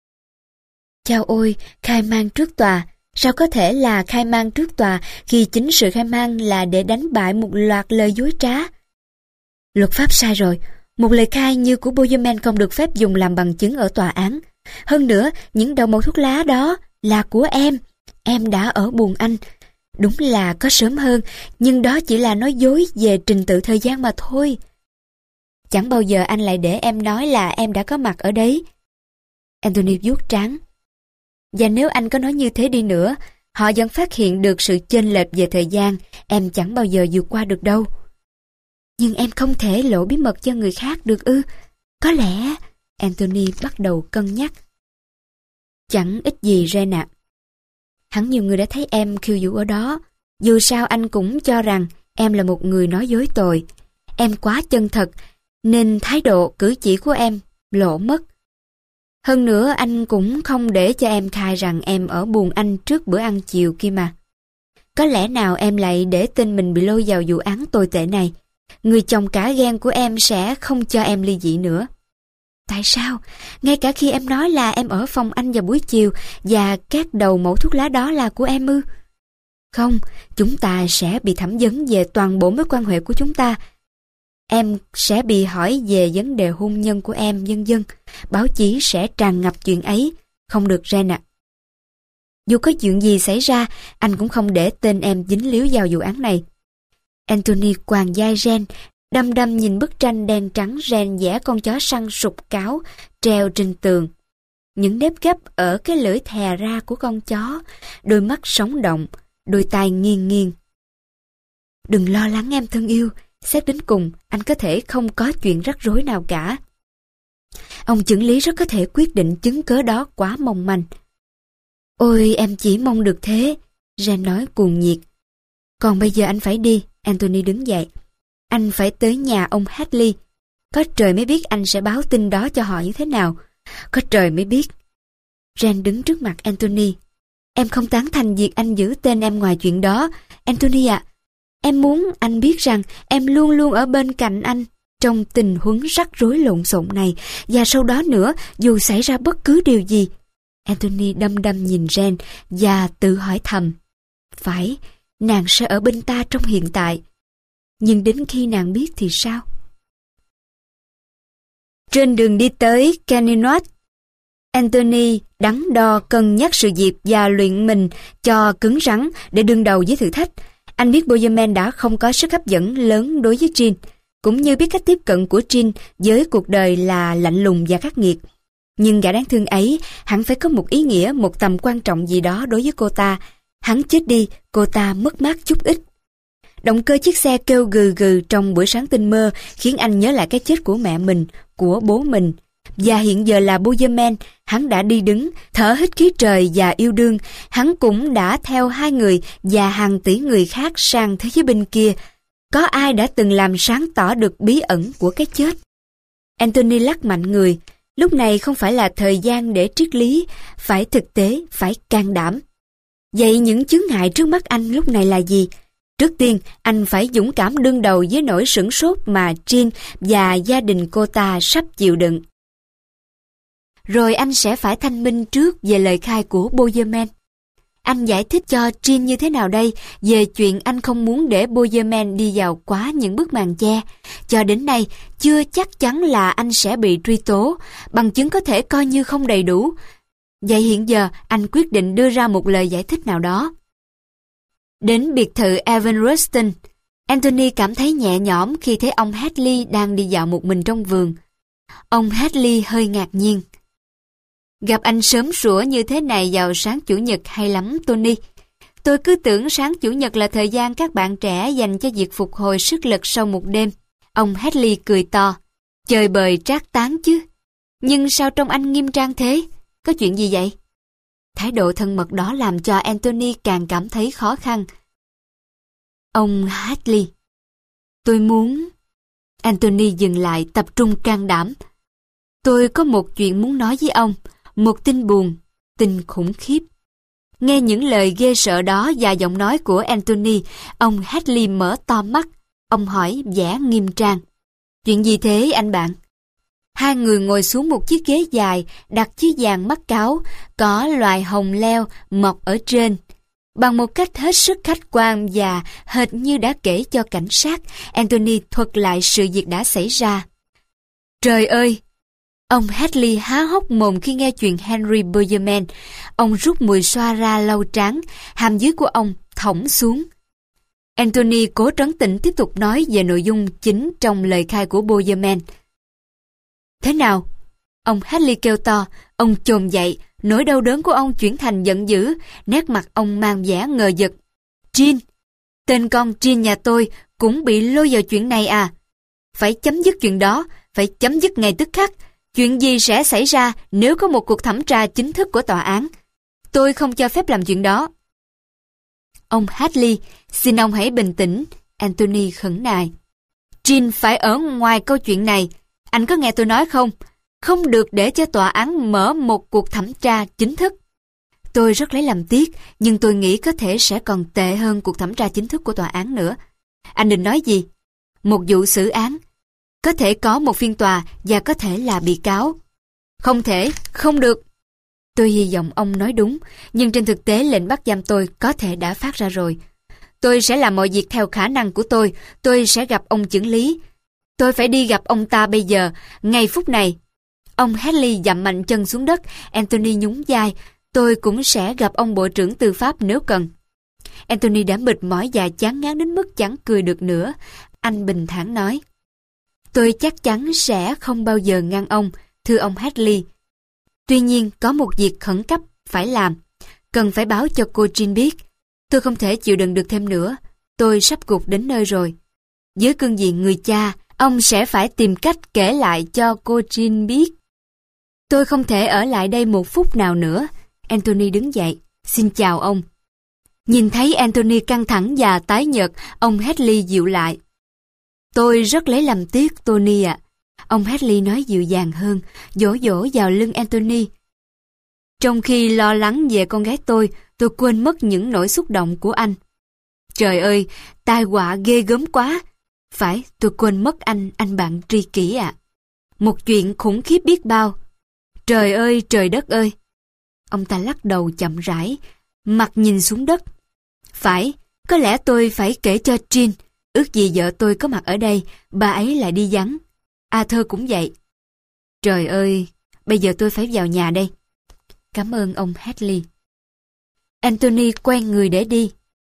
Chao ôi, khai mang trước tòa. Sao có thể là khai mang trước tòa khi chính sự khai mang là để đánh bại một loạt lời dối trá? Luật pháp sai rồi. Một lời khai như của Bozeman không được phép dùng làm bằng chứng ở tòa án. Hơn nữa, những đầu mẩu thuốc lá đó là của em. Em đã ở buồng anh. Đúng là có sớm hơn, nhưng đó chỉ là nói dối về trình tự thời gian mà thôi. Chẳng bao giờ anh lại để em nói là em đã có mặt ở đấy. Anthony vuốt trán. Và nếu anh có nói như thế đi nữa, họ vẫn phát hiện được sự chênh lệch về thời gian, em chẳng bao giờ vượt qua được đâu. Nhưng em không thể lộ bí mật cho người khác được ư? Có lẽ... Anthony bắt đầu cân nhắc. Chẳng ích gì Ren ạ. Hẳn nhiều người đã thấy em khiêu vũ ở đó. Dù sao anh cũng cho rằng em là một người nói dối tồi. Em quá chân thật, nên thái độ cử chỉ của em lộ mất. Hơn nữa anh cũng không để cho em khai rằng em ở buồng anh trước bữa ăn chiều kia mà. Có lẽ nào em lại để tên mình bị lôi vào vụ án tồi tệ này? Người chồng cả gan của em sẽ không cho em ly dị nữa. Tại sao? Ngay cả khi em nói là em ở phòng anh vào buổi chiều và các đầu mẩu thuốc lá đó là của em ư? Không, chúng ta sẽ bị thẩm vấn về toàn bộ mối quan hệ của chúng ta. Em sẽ bị hỏi về vấn đề hôn nhân của em, vân vân. Báo chí sẽ tràn ngập chuyện ấy. Không được Ren ạ. Dù có chuyện gì xảy ra, anh cũng không để tên em dính líu vào vụ án này. Anthony quàng vai Ren, đăm đăm nhìn bức tranh đen trắng Ren vẽ con chó săn sụp cáo treo trên tường. Những nếp gấp ở cái lưỡi thè ra của con chó, đôi mắt sống động, đôi tai nghiêng nghiêng. Đừng lo lắng em thân yêu, xét đến cùng anh có thể không có chuyện rắc rối nào cả. Ông chưởng lý rất có thể quyết định chứng cớ đó quá mong manh. Ôi em chỉ mong được thế, Ren nói cuồng nhiệt. Còn bây giờ anh phải đi. Anthony đứng dậy. Anh phải tới nhà ông Hadley. Có trời mới biết anh sẽ báo tin đó cho họ như thế nào. Có trời mới biết. Ren đứng trước mặt Anthony. Em không tán thành việc anh giữ tên em ngoài chuyện đó. Anthony ạ, à, em muốn anh biết rằng em luôn luôn ở bên cạnh anh trong tình huống rắc rối lộn xộn này. Và sau đó nữa, dù xảy ra bất cứ điều gì. Anthony đăm đăm nhìn Ren và tự hỏi thầm. Phải, nàng sẽ ở bên ta trong hiện tại. Nhưng đến khi nàng biết thì sao? Trên đường đi tới Kenilworth, Anthony đắn đo cân nhắc sự việc và luyện mình cho cứng rắn để đương đầu với thử thách. Anh biết Bozeman đã không có sức hấp dẫn lớn đối với Jean, cũng như biết cách tiếp cận của Jean với cuộc đời là lạnh lùng và khắc nghiệt. Nhưng gã đáng thương ấy hẳn phải có một ý nghĩa, một tầm quan trọng gì đó đối với cô ta. Hắn chết đi, cô ta mất mát chút ít. Động cơ chiếc xe kêu gừ gừ trong buổi sáng tinh mơ khiến anh nhớ lại cái chết của mẹ mình, của bố mình. Và hiện giờ là Bozeman, hắn đã đi đứng, thở hít khí trời và yêu đương. Hắn cũng đã theo hai người và hàng tỷ người khác sang thế giới bên kia. Có ai đã từng làm sáng tỏ được bí ẩn của cái chết? Anthony lắc mạnh người. Lúc này không phải là thời gian để triết lý, phải thực tế, phải can đảm. Vậy những chướng ngại trước mắt anh lúc này là gì? Trước tiên, anh phải dũng cảm đương đầu với nỗi sửng sốt mà Jean và gia đình cô ta sắp chịu đựng. Rồi anh sẽ phải thanh minh trước về lời khai của Bowerman. Anh giải thích cho Jean như thế nào đây về chuyện anh không muốn để Bowerman đi vào quá những bức màn che. Cho đến nay, chưa chắc chắn là anh sẽ bị truy tố, bằng chứng có thể coi như không đầy đủ. Vậy hiện giờ, anh quyết định đưa ra một lời giải thích nào đó. Đến biệt thự Evan Rustin, Anthony cảm thấy nhẹ nhõm khi thấy ông Hadley đang đi dạo một mình trong vườn. Ông Hadley hơi ngạc nhiên. Gặp anh sớm sủa như thế này vào sáng Chủ nhật hay lắm, Tony. Tôi cứ tưởng sáng Chủ nhật là thời gian các bạn trẻ dành cho việc phục hồi sức lực sau một đêm. Ông Hadley cười to. Chơi bời trác tán chứ. Nhưng sao trông anh nghiêm trang thế? Có chuyện gì vậy? Thái độ thân mật đó làm cho Anthony càng cảm thấy khó khăn. Ông Hadley. Tôi muốn... Anthony dừng lại, tập trung can đảm. Tôi có một chuyện muốn nói với ông. Một tin buồn, tin khủng khiếp. Nghe những lời ghê sợ đó và giọng nói của Anthony, ông Hadley mở to mắt. Ông hỏi vẻ nghiêm trang. Chuyện gì thế anh bạn? Hai người ngồi xuống một chiếc ghế dài, đặt chiếc vàng mắc cáo, có loài hồng leo mọc ở trên. Bằng một cách hết sức khách quan và hệt như đã kể cho cảnh sát, Anthony thuật lại sự việc đã xảy ra. Trời ơi! Ông Hadley há hốc mồm khi nghe chuyện Henry Bowerman. Ông rút mùi xoa ra lau trán, hàm dưới của ông thõng xuống. Anthony cố trấn tĩnh tiếp tục nói về nội dung chính trong lời khai của Bowerman. Thế nào? Ông Hadley kêu to, ông chồm dậy, nỗi đau đớn của ông chuyển thành giận dữ, nét mặt ông mang vẻ ngờ vực. Jean, tên con Jean nhà tôi cũng bị lôi vào chuyện này à? Phải chấm dứt chuyện đó, phải chấm dứt ngay tức khắc. Chuyện gì sẽ xảy ra nếu có một cuộc thẩm tra chính thức của tòa án? Tôi không cho phép làm chuyện đó. Ông Hadley, xin ông hãy bình tĩnh, Anthony khẩn nài. Jean phải ở ngoài câu chuyện này. Anh có nghe tôi nói không? Không được để cho tòa án mở một cuộc thẩm tra chính thức. Tôi rất lấy làm tiếc, nhưng tôi nghĩ có thể sẽ còn tệ hơn cuộc thẩm tra chính thức của tòa án nữa. Anh định nói gì? Một vụ xử án. Có thể có một phiên tòa và có thể là bị cáo. Không thể, không được. Tôi hy vọng ông nói đúng, nhưng trên thực tế lệnh bắt giam tôi có thể đã phát ra rồi. Tôi sẽ làm mọi việc theo khả năng của tôi, tôi sẽ gặp ông chưởng lý. Tôi phải đi gặp ông ta bây giờ, ngay phút này. Ông Hadley dậm mạnh chân xuống đất, Anthony nhún vai. Tôi cũng sẽ gặp ông bộ trưởng tư pháp nếu cần. Anthony đã mệt mỏi và chán ngán đến mức chẳng cười được nữa. Anh bình thản nói. Tôi chắc chắn sẽ không bao giờ ngăn ông, thưa ông Hadley. Tuy nhiên, có một việc khẩn cấp phải làm. Cần phải báo cho cô Jean biết. Tôi không thể chịu đựng được thêm nữa. Tôi sắp gục đến nơi rồi. Với cương vị người cha, ông sẽ phải tìm cách kể lại cho cô Jean biết. Tôi không thể ở lại đây một phút nào nữa. Anthony đứng dậy. Xin chào ông. Nhìn thấy Anthony căng thẳng và tái nhợt, ông Hadley dịu lại. Tôi rất lấy làm tiếc, Tony ạ. Ông Hadley nói dịu dàng hơn, dỗ dỗ vào lưng Anthony. Trong khi lo lắng về con gái tôi, tôi quên mất những nỗi xúc động của anh. Trời ơi, tai họa ghê gớm quá. Phải, tôi quên mất anh, anh bạn tri kỷ ạ. Một chuyện khủng khiếp biết bao. Trời ơi, trời đất ơi. Ông ta lắc đầu chậm rãi, mặt nhìn xuống đất. Phải, có lẽ tôi phải kể cho Jean. Ước gì vợ tôi có mặt ở đây, bà ấy lại đi vắng. Arthur cũng vậy. Trời ơi, bây giờ tôi phải vào nhà đây. Cảm ơn ông Hadley. Anthony quay người để đi.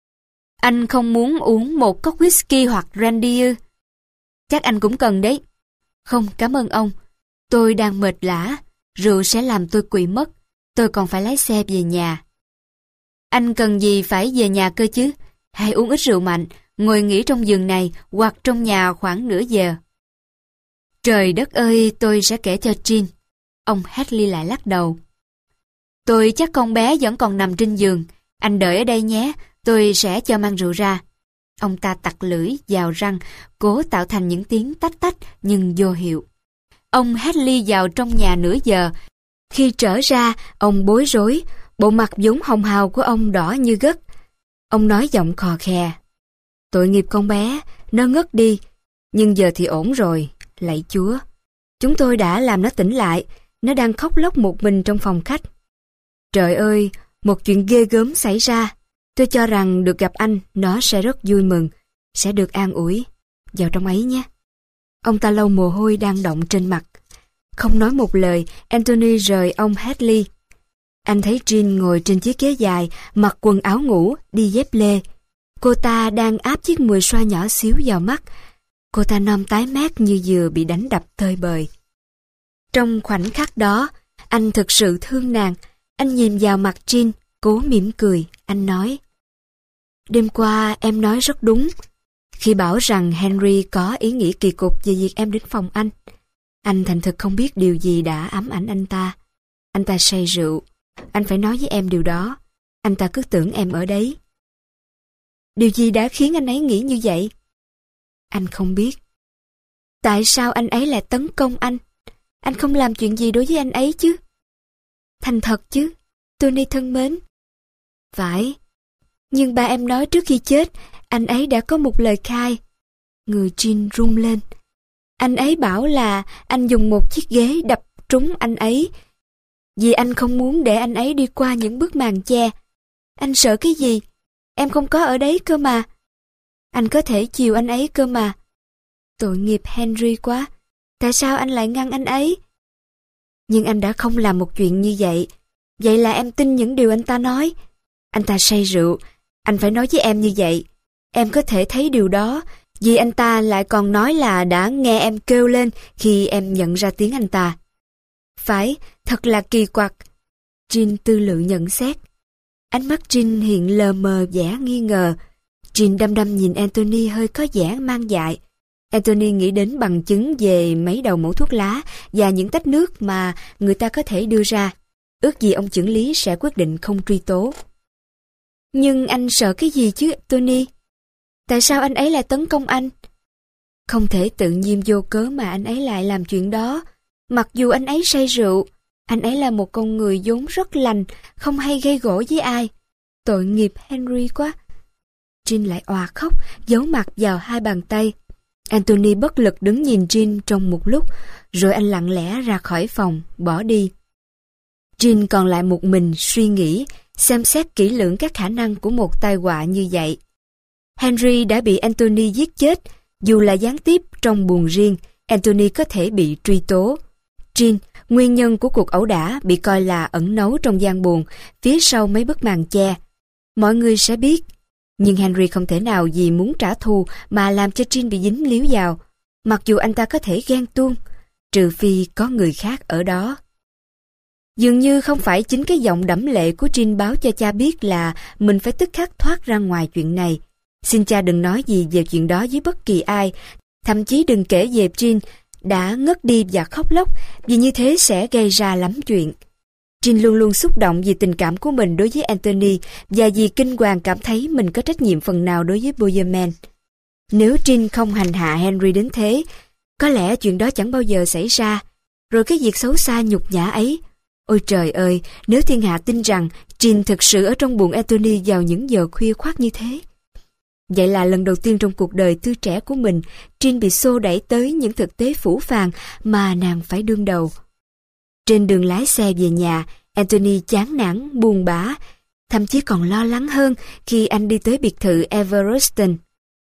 Anh không muốn uống một cốc whisky hoặc brandy ư? Chắc anh cũng cần đấy. Không, cảm ơn ông. Tôi đang mệt lả. Rượu sẽ làm tôi quỵ mất. Tôi còn phải lái xe về nhà. Anh cần gì phải về nhà cơ chứ? Hãy uống ít rượu mạnh, ngồi nghỉ trong giường này hoặc trong nhà khoảng nửa giờ. Trời đất ơi, tôi sẽ kể cho Jean. Ông Hadley lại lắc đầu. Tôi chắc con bé vẫn còn nằm trên giường. Anh đợi ở đây nhé, tôi sẽ cho mang rượu ra. Ông ta tặc lưỡi, vào răng, cố tạo thành những tiếng tách tách nhưng vô hiệu. Ông Hadley vào trong nhà nửa giờ. Khi trở ra, ông bối rối, bộ mặt vốn hồng hào của ông đỏ như gất. Ông nói giọng khò khè. Tội nghiệp con bé, nó ngất đi, nhưng giờ thì ổn rồi, lạy Chúa. Chúng tôi đã làm nó tỉnh lại, nó đang khóc lóc một mình trong phòng khách. Trời ơi, một chuyện ghê gớm xảy ra. Tôi cho rằng được gặp anh, nó sẽ rất vui mừng, sẽ được an ủi. Vào trong ấy nhé. Ông ta lau mồ hôi đang đọng trên mặt. Không nói một lời, Anthony rời ông Hadley. Anh thấy Jean ngồi trên chiếc ghế dài, mặc quần áo ngủ, đi dép lê. Cô ta đang áp chiếc mùi xoa nhỏ xíu vào mắt. Cô ta non tái mét như vừa bị đánh đập tơi bời. Trong khoảnh khắc đó, anh thực sự thương nàng. Anh nhìn vào mặt Jean, cố mỉm cười. Anh nói: Đêm qua em nói rất đúng khi bảo rằng Henry có ý nghĩ kỳ cục về việc em đến phòng anh. Anh thành thực không biết điều gì đã ám ảnh anh ta. Anh ta say rượu. Anh phải nói với em điều đó. Anh ta cứ tưởng em ở đấy. Điều gì đã khiến anh ấy nghĩ như vậy? Anh không biết. Tại sao anh ấy lại tấn công anh? Anh không làm chuyện gì đối với anh ấy chứ? Thành thật chứ, Tony thân mến. Phải. Nhưng ba em nói trước khi chết, anh ấy đã có một lời khai. Người Jean run lên. Anh ấy bảo là anh dùng một chiếc ghế đập trúng anh ấy, vì anh không muốn để anh ấy đi qua những bức màn che. Anh sợ cái gì? Em không có ở đấy cơ mà. Anh có thể chiều anh ấy cơ mà. Tội nghiệp Henry quá. Tại sao anh lại ngăn anh ấy? Nhưng anh đã không làm một chuyện như vậy. Vậy là em tin những điều anh ta nói. Anh ta say rượu. Anh phải nói với em như vậy. Em có thể thấy điều đó, vì anh ta lại còn nói là đã nghe em kêu lên khi em nhận ra tiếng anh ta. Phải, thật là kỳ quặc. Jean tư lự nhận xét. Ánh mắt Jean hiện lờ mờ vẻ nghi ngờ. Jean đăm đăm nhìn Anthony hơi có vẻ mang dại. Anthony nghĩ đến bằng chứng về mấy đầu mẩu thuốc lá và những tách nước mà người ta có thể đưa ra. Ước gì ông chưởng lý sẽ quyết định không truy tố. Nhưng anh sợ cái gì chứ, Tony? Tại sao anh ấy lại tấn công anh? Không thể tự nhiên vô cớ mà anh ấy lại làm chuyện đó. Mặc dù anh ấy say rượu, anh ấy là một con người vốn rất lành, không hay gây gổ với ai. Tội nghiệp Henry quá. Jean lại òa khóc, giấu mặt vào hai bàn tay. Anthony bất lực đứng nhìn Jean trong một lúc, rồi anh lặng lẽ ra khỏi phòng, bỏ đi. Jean còn lại một mình suy nghĩ, xem xét kỹ lưỡng các khả năng của một tai họa như vậy. Henry đã bị Anthony giết chết, dù là gián tiếp trong buồng riêng, Anthony có thể bị truy tố. Jean, nguyên nhân của cuộc ẩu đả bị coi là ẩn náu trong gian buồng, phía sau mấy bức màn che. Mọi người sẽ biết, nhưng Henry không thể nào vì muốn trả thù mà làm cho Jean bị dính líu vào, mặc dù anh ta có thể ghen tuông, trừ phi có người khác ở đó. Dường như không phải chính cái giọng đẫm lệ của Jean báo cho cha biết là mình phải tức khắc thoát ra ngoài chuyện này. Xin cha đừng nói gì về chuyện đó với bất kỳ ai, thậm chí đừng kể về Jean đã ngất đi và khóc lóc, vì như thế sẽ gây ra lắm chuyện. Jean luôn luôn xúc động vì tình cảm của mình đối với Anthony và vì kinh hoàng cảm thấy mình có trách nhiệm phần nào đối với Boyerman. Nếu Jean không hành hạ Henry đến thế, có lẽ chuyện đó chẳng bao giờ xảy ra. Rồi cái việc xấu xa nhục nhã ấy. Ôi trời ơi, nếu thiên hạ tin rằng Jean thực sự ở trong buồng Anthony vào những giờ khuya khoắt như thế. Vậy là lần đầu tiên trong cuộc đời tươi trẻ của mình, Jean bị xô đẩy tới những thực tế phũ phàng mà nàng phải đương đầu. Trên đường lái xe về nhà, Anthony chán nản, buồn bã, thậm chí còn lo lắng hơn khi anh đi tới biệt thự Evereston.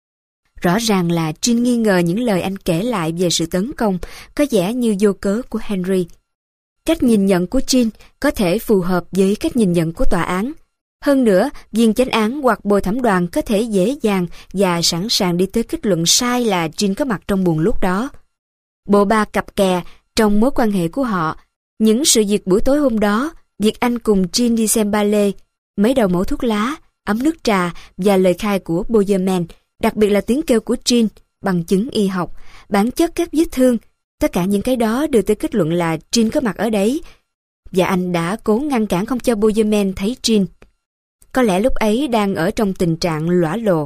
Rõ ràng là Jean nghi ngờ những lời anh kể lại về sự tấn công có vẻ như vô cớ của Henry. Cách nhìn nhận của Jean có thể phù hợp với cách nhìn nhận của tòa án. Hơn nữa, viên chánh án hoặc bồi thẩm đoàn có thể dễ dàng và sẵn sàng đi tới kết luận sai là Jean có mặt trong buồng lúc đó. Bộ ba cặp kè trong mối quan hệ của họ, những sự việc buổi tối hôm đó, việc anh cùng Jean đi xem ballet, mấy đầu mẩu thuốc lá, ấm nước trà và lời khai của Boyerman, đặc biệt là tiếng kêu của Jean, bằng chứng y học, bản chất các vết thương, tất cả những cái đó đưa tới kết luận là Jean có mặt ở đấy, và anh đã cố ngăn cản không cho Boyerman thấy Jean. Có lẽ lúc ấy đang ở trong tình trạng lõa lồ.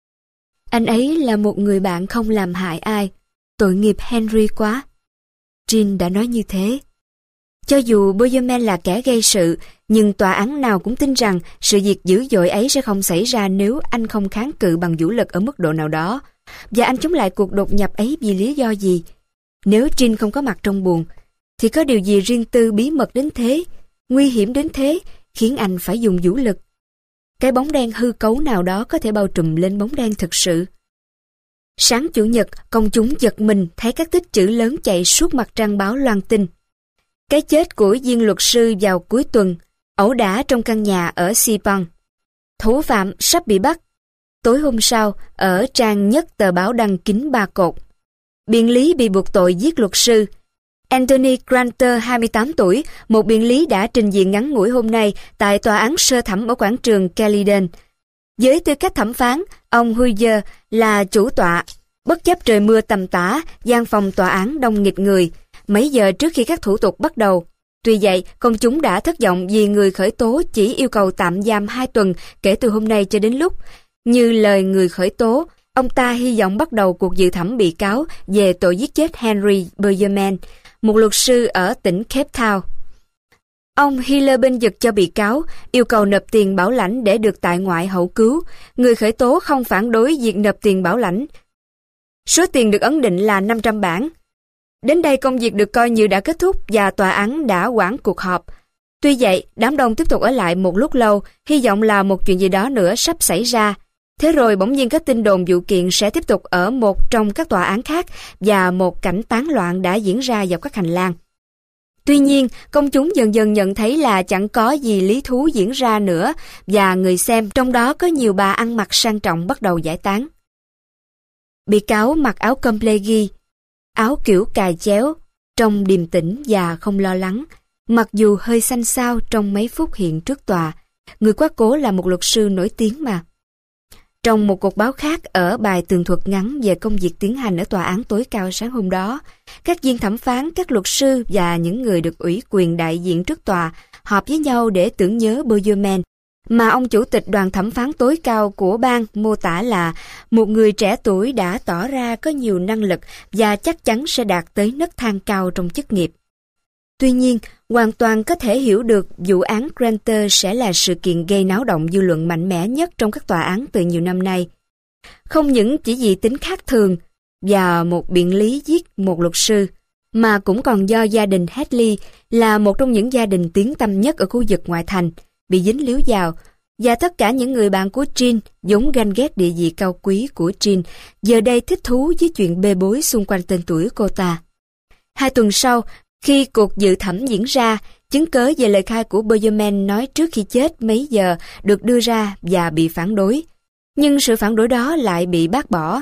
Anh ấy là một người bạn không làm hại ai, tội nghiệp Henry quá. Jean đã nói như thế. Cho dù Bowerman là kẻ gây sự, nhưng tòa án nào cũng tin rằng sự việc dữ dội ấy sẽ không xảy ra nếu anh không kháng cự bằng vũ lực ở mức độ nào đó. Và anh chống lại cuộc đột nhập ấy vì lý do gì? Nếu Jean không có mặt trong buồng, thì có điều gì riêng tư bí mật đến thế, nguy hiểm đến thế, khiến anh phải dùng vũ lực? Cái bóng đen hư cấu nào đó có thể bao trùm lên bóng đen thực sự. Sáng Chủ nhật, công chúng giật mình thấy các tích chữ lớn chạy suốt mặt trang báo loan tin. Cái chết của viên luật sư vào cuối tuần, ẩu đả trong căn nhà ở Sipang. Thủ phạm sắp bị bắt. Tối hôm sau, ở trang nhất tờ báo đăng kín ba cột. Biện lý bị buộc tội giết luật sư. Anthony Granter, hai mươi tám tuổi, một biện lý đã trình diện ngắn ngủi hôm nay tại tòa án sơ thẩm ở quảng trường Caledon. Với tư cách thẩm phán, ông Huyer là chủ tọa. Bất chấp trời mưa tầm tã, gian phòng tòa án đông nghịt người, mấy giờ trước khi các thủ tục bắt đầu. Tuy vậy, công chúng đã thất vọng vì người khởi tố chỉ yêu cầu tạm giam hai tuần kể từ hôm nay cho đến lúc. Như lời người khởi tố, ông ta hy vọng bắt đầu cuộc dự thẩm bị cáo về tội giết chết Henry Bowerman, một luật sư ở tỉnh Cape Town. Ông Hiller bên vực cho bị cáo, yêu cầu nộp tiền bảo lãnh để được tại ngoại hậu cứu. Người khởi tố không phản đối việc nộp tiền bảo lãnh. Số tiền được ấn định là năm trăm bảng. Đến đây công việc được coi như đã kết thúc và tòa án đã hoãn cuộc họp. Tuy vậy, đám đông tiếp tục ở lại một lúc lâu, hy vọng là một chuyện gì đó nữa sắp xảy ra. Thế rồi bỗng nhiên có tin đồn vụ kiện sẽ tiếp tục ở một trong các tòa án khác và một cảnh tán loạn đã diễn ra dọc các hành lang. Tuy nhiên, công chúng dần dần nhận thấy là chẳng có gì lý thú diễn ra nữa và người xem, trong đó có nhiều bà ăn mặc sang trọng bắt đầu giải tán. Bị cáo mặc áo complegi, áo kiểu cài chéo, trông điềm tĩnh và không lo lắng, mặc dù hơi xanh xao trong mấy phút hiện trước tòa. Người quá cố là một luật sư nổi tiếng mà. Trong một cuộc báo khác ở bài tường thuật ngắn về công việc tiến hành ở tòa án tối cao sáng hôm đó, các viên thẩm phán, các luật sư và những người được ủy quyền đại diện trước tòa họp với nhau để tưởng nhớ Bowerman, mà ông chủ tịch đoàn thẩm phán tối cao của bang mô tả là một người trẻ tuổi đã tỏ ra có nhiều năng lực và chắc chắn sẽ đạt tới nấc thang cao trong chức nghiệp. Tuy nhiên, hoàn toàn có thể hiểu được vụ án Granter sẽ là sự kiện gây náo động dư luận mạnh mẽ nhất trong các tòa án từ nhiều năm nay. Không những chỉ vì tính khác thường và một biện lý giết một luật sư, mà cũng còn do gia đình Hadley là một trong những gia đình tiếng tăm nhất ở khu vực ngoại thành, bị dính líu vào, và tất cả những người bạn của Jean vốn ganh ghét địa vị cao quý của Jean, giờ đây thích thú với chuyện bê bối xung quanh tên tuổi cô ta. Hai tuần sau, khi cuộc dự thẩm diễn ra, chứng cớ về lời khai của Bowerman nói trước khi chết mấy giờ được đưa ra và bị phản đối. Nhưng sự phản đối đó lại bị bác bỏ.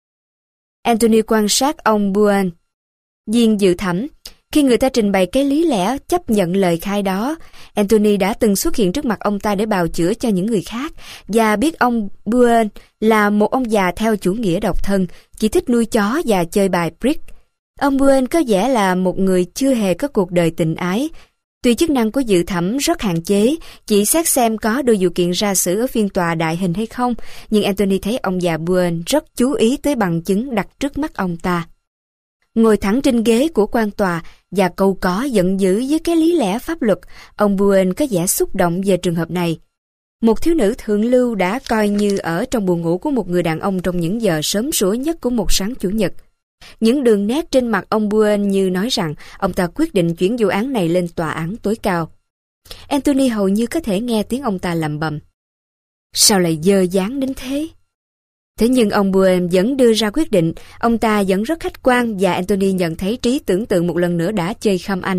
Anthony quan sát ông Bowen, viên dự thẩm. Khi người ta trình bày cái lý lẽ chấp nhận lời khai đó, Anthony đã từng xuất hiện trước mặt ông ta để bào chữa cho những người khác và biết ông Bowen là một ông già theo chủ nghĩa độc thân, chỉ thích nuôi chó và chơi bài brick. Ông Bowen có vẻ là một người chưa hề có cuộc đời tình ái. Tuy chức năng của dự thẩm rất hạn chế, chỉ xét xem có đưa vụ kiện ra xử ở phiên tòa đại hình hay không, nhưng Anthony thấy ông già Bowen rất chú ý tới bằng chứng đặt trước mắt ông ta. Ngồi thẳng trên ghế của quan tòa và câu có giận dữ với cái lý lẽ pháp luật, ông Bowen có vẻ xúc động về trường hợp này. Một thiếu nữ thượng lưu đã coi như ở trong buồng ngủ của một người đàn ông trong những giờ sớm sủa nhất của một sáng chủ nhật. Những đường nét trên mặt ông Bowen như nói rằng ông ta quyết định chuyển vụ án này lên tòa án tối cao. Anthony hầu như có thể nghe tiếng ông ta lẩm bẩm. Sao lại dơ dáng đến thế? Thế nhưng ông Bowen vẫn đưa ra quyết định, ông ta vẫn rất khách quan và Anthony nhận thấy trí tưởng tượng một lần nữa đã chơi khăm anh.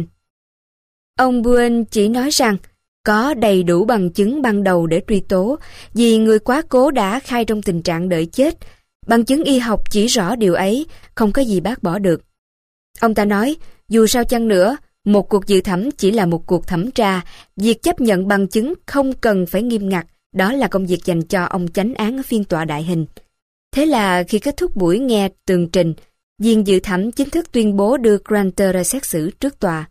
Ông Bowen chỉ nói rằng có đầy đủ bằng chứng ban đầu để truy tố vì người quá cố đã khai trong tình trạng đợi chết. Bằng chứng y học chỉ rõ điều ấy, không có gì bác bỏ được. Ông ta nói, dù sao chăng nữa, một cuộc dự thẩm chỉ là một cuộc thẩm tra, việc chấp nhận bằng chứng không cần phải nghiêm ngặt, đó là công việc dành cho ông chánh án ở phiên tòa đại hình. Thế là khi kết thúc buổi nghe tường trình, viên dự thẩm chính thức tuyên bố đưa Granter ra xét xử trước tòa.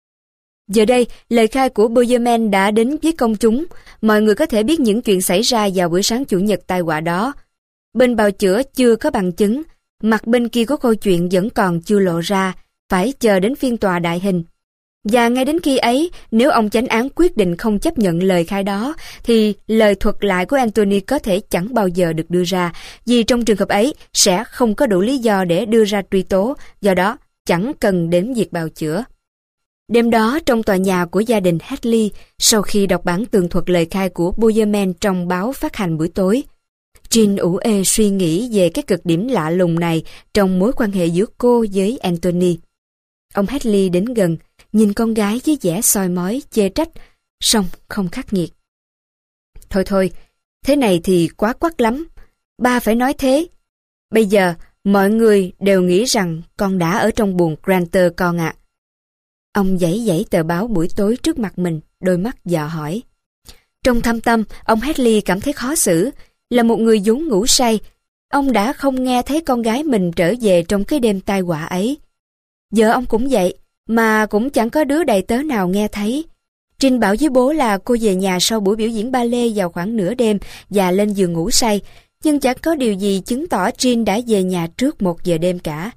Giờ đây, lời khai của Bowerman đã đến với công chúng, mọi người có thể biết những chuyện xảy ra vào buổi sáng chủ nhật tai họa đó. Bên bào chữa chưa có bằng chứng, mặt bên kia của câu chuyện vẫn còn chưa lộ ra, phải chờ đến phiên tòa đại hình. Và ngay đến khi ấy, nếu ông chánh án quyết định không chấp nhận lời khai đó, thì lời thuật lại của Anthony có thể chẳng bao giờ được đưa ra, vì trong trường hợp ấy sẽ không có đủ lý do để đưa ra truy tố, do đó chẳng cần đến việc bào chữa. Đêm đó, trong tòa nhà của gia đình Hadley, sau khi đọc bản tường thuật lời khai của Bowerman trong báo phát hành buổi tối, Jean ủ ê suy nghĩ về cái cực điểm lạ lùng này trong mối quan hệ giữa cô với Anthony. Ông Hadley đến gần, nhìn con gái với vẻ soi mói, chê trách, song không khắc nghiệt. Thôi thôi, thế này thì quá quắt lắm. Ba phải nói thế. Bây giờ, mọi người đều nghĩ rằng con đã ở trong buồng Granter con ạ. Ông giãy giãy tờ báo buổi tối trước mặt mình, đôi mắt dò hỏi. Trong thâm tâm, ông Hadley cảm thấy khó xử. Là một người vốn ngủ say, ông đã không nghe thấy con gái mình trở về trong cái đêm tai họa ấy. Vợ ông cũng vậy, mà cũng chẳng có đứa đầy tớ nào nghe thấy. Trinh bảo với bố là cô về nhà sau buổi biểu diễn ballet vào khoảng nửa đêm và lên giường ngủ say, nhưng chẳng có điều gì chứng tỏ Trinh đã về nhà trước một giờ đêm cả.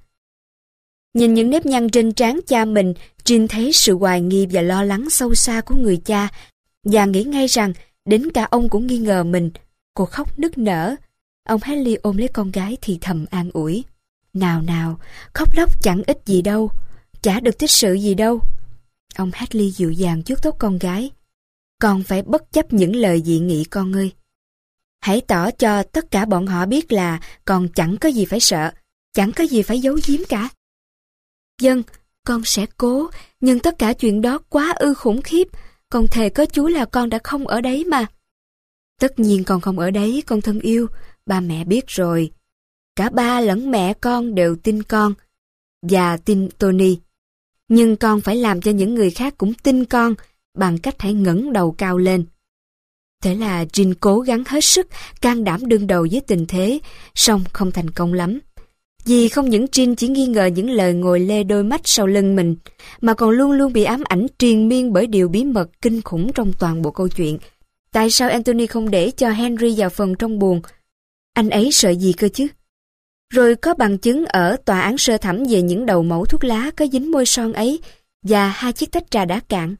Nhìn những nếp nhăn trên trán cha mình, Trinh thấy sự hoài nghi và lo lắng sâu xa của người cha, và nghĩ ngay rằng đến cả ông cũng nghi ngờ mình. Cô khóc nức nở. Ông Hadley ôm lấy con gái thì thầm an ủi. Nào nào, khóc lóc chẳng ích gì đâu, chả được tích sự gì đâu. Ông Hadley dịu dàng chuốt tóc con gái. Con phải bất chấp những lời dị nghị con ơi. Hãy tỏ cho tất cả bọn họ biết là con chẳng có gì phải sợ, chẳng có gì phải giấu giếm cả. Vâng, con sẽ cố, nhưng tất cả chuyện đó quá ư khủng khiếp. Con thề có Chúa là con đã không ở đấy mà. Tất nhiên con không ở đấy, con thân yêu, ba mẹ biết rồi. Cả ba lẫn mẹ con đều tin con, và tin Tony. Nhưng con phải làm cho những người khác cũng tin con, bằng cách hãy ngẩng đầu cao lên. Thế là Jean cố gắng hết sức, can đảm đương đầu với tình thế, song không thành công lắm. Vì không những Jean chỉ nghi ngờ những lời ngồi lê đôi mắt sau lưng mình, mà còn luôn luôn bị ám ảnh triền miên bởi điều bí mật kinh khủng trong toàn bộ câu chuyện. Tại sao Anthony không để cho Henry vào phần trong buồng? Anh ấy sợ gì cơ chứ? Rồi có bằng chứng ở tòa án sơ thẩm về những đầu mẩu thuốc lá có dính môi son ấy và hai chiếc tách trà đã cạn.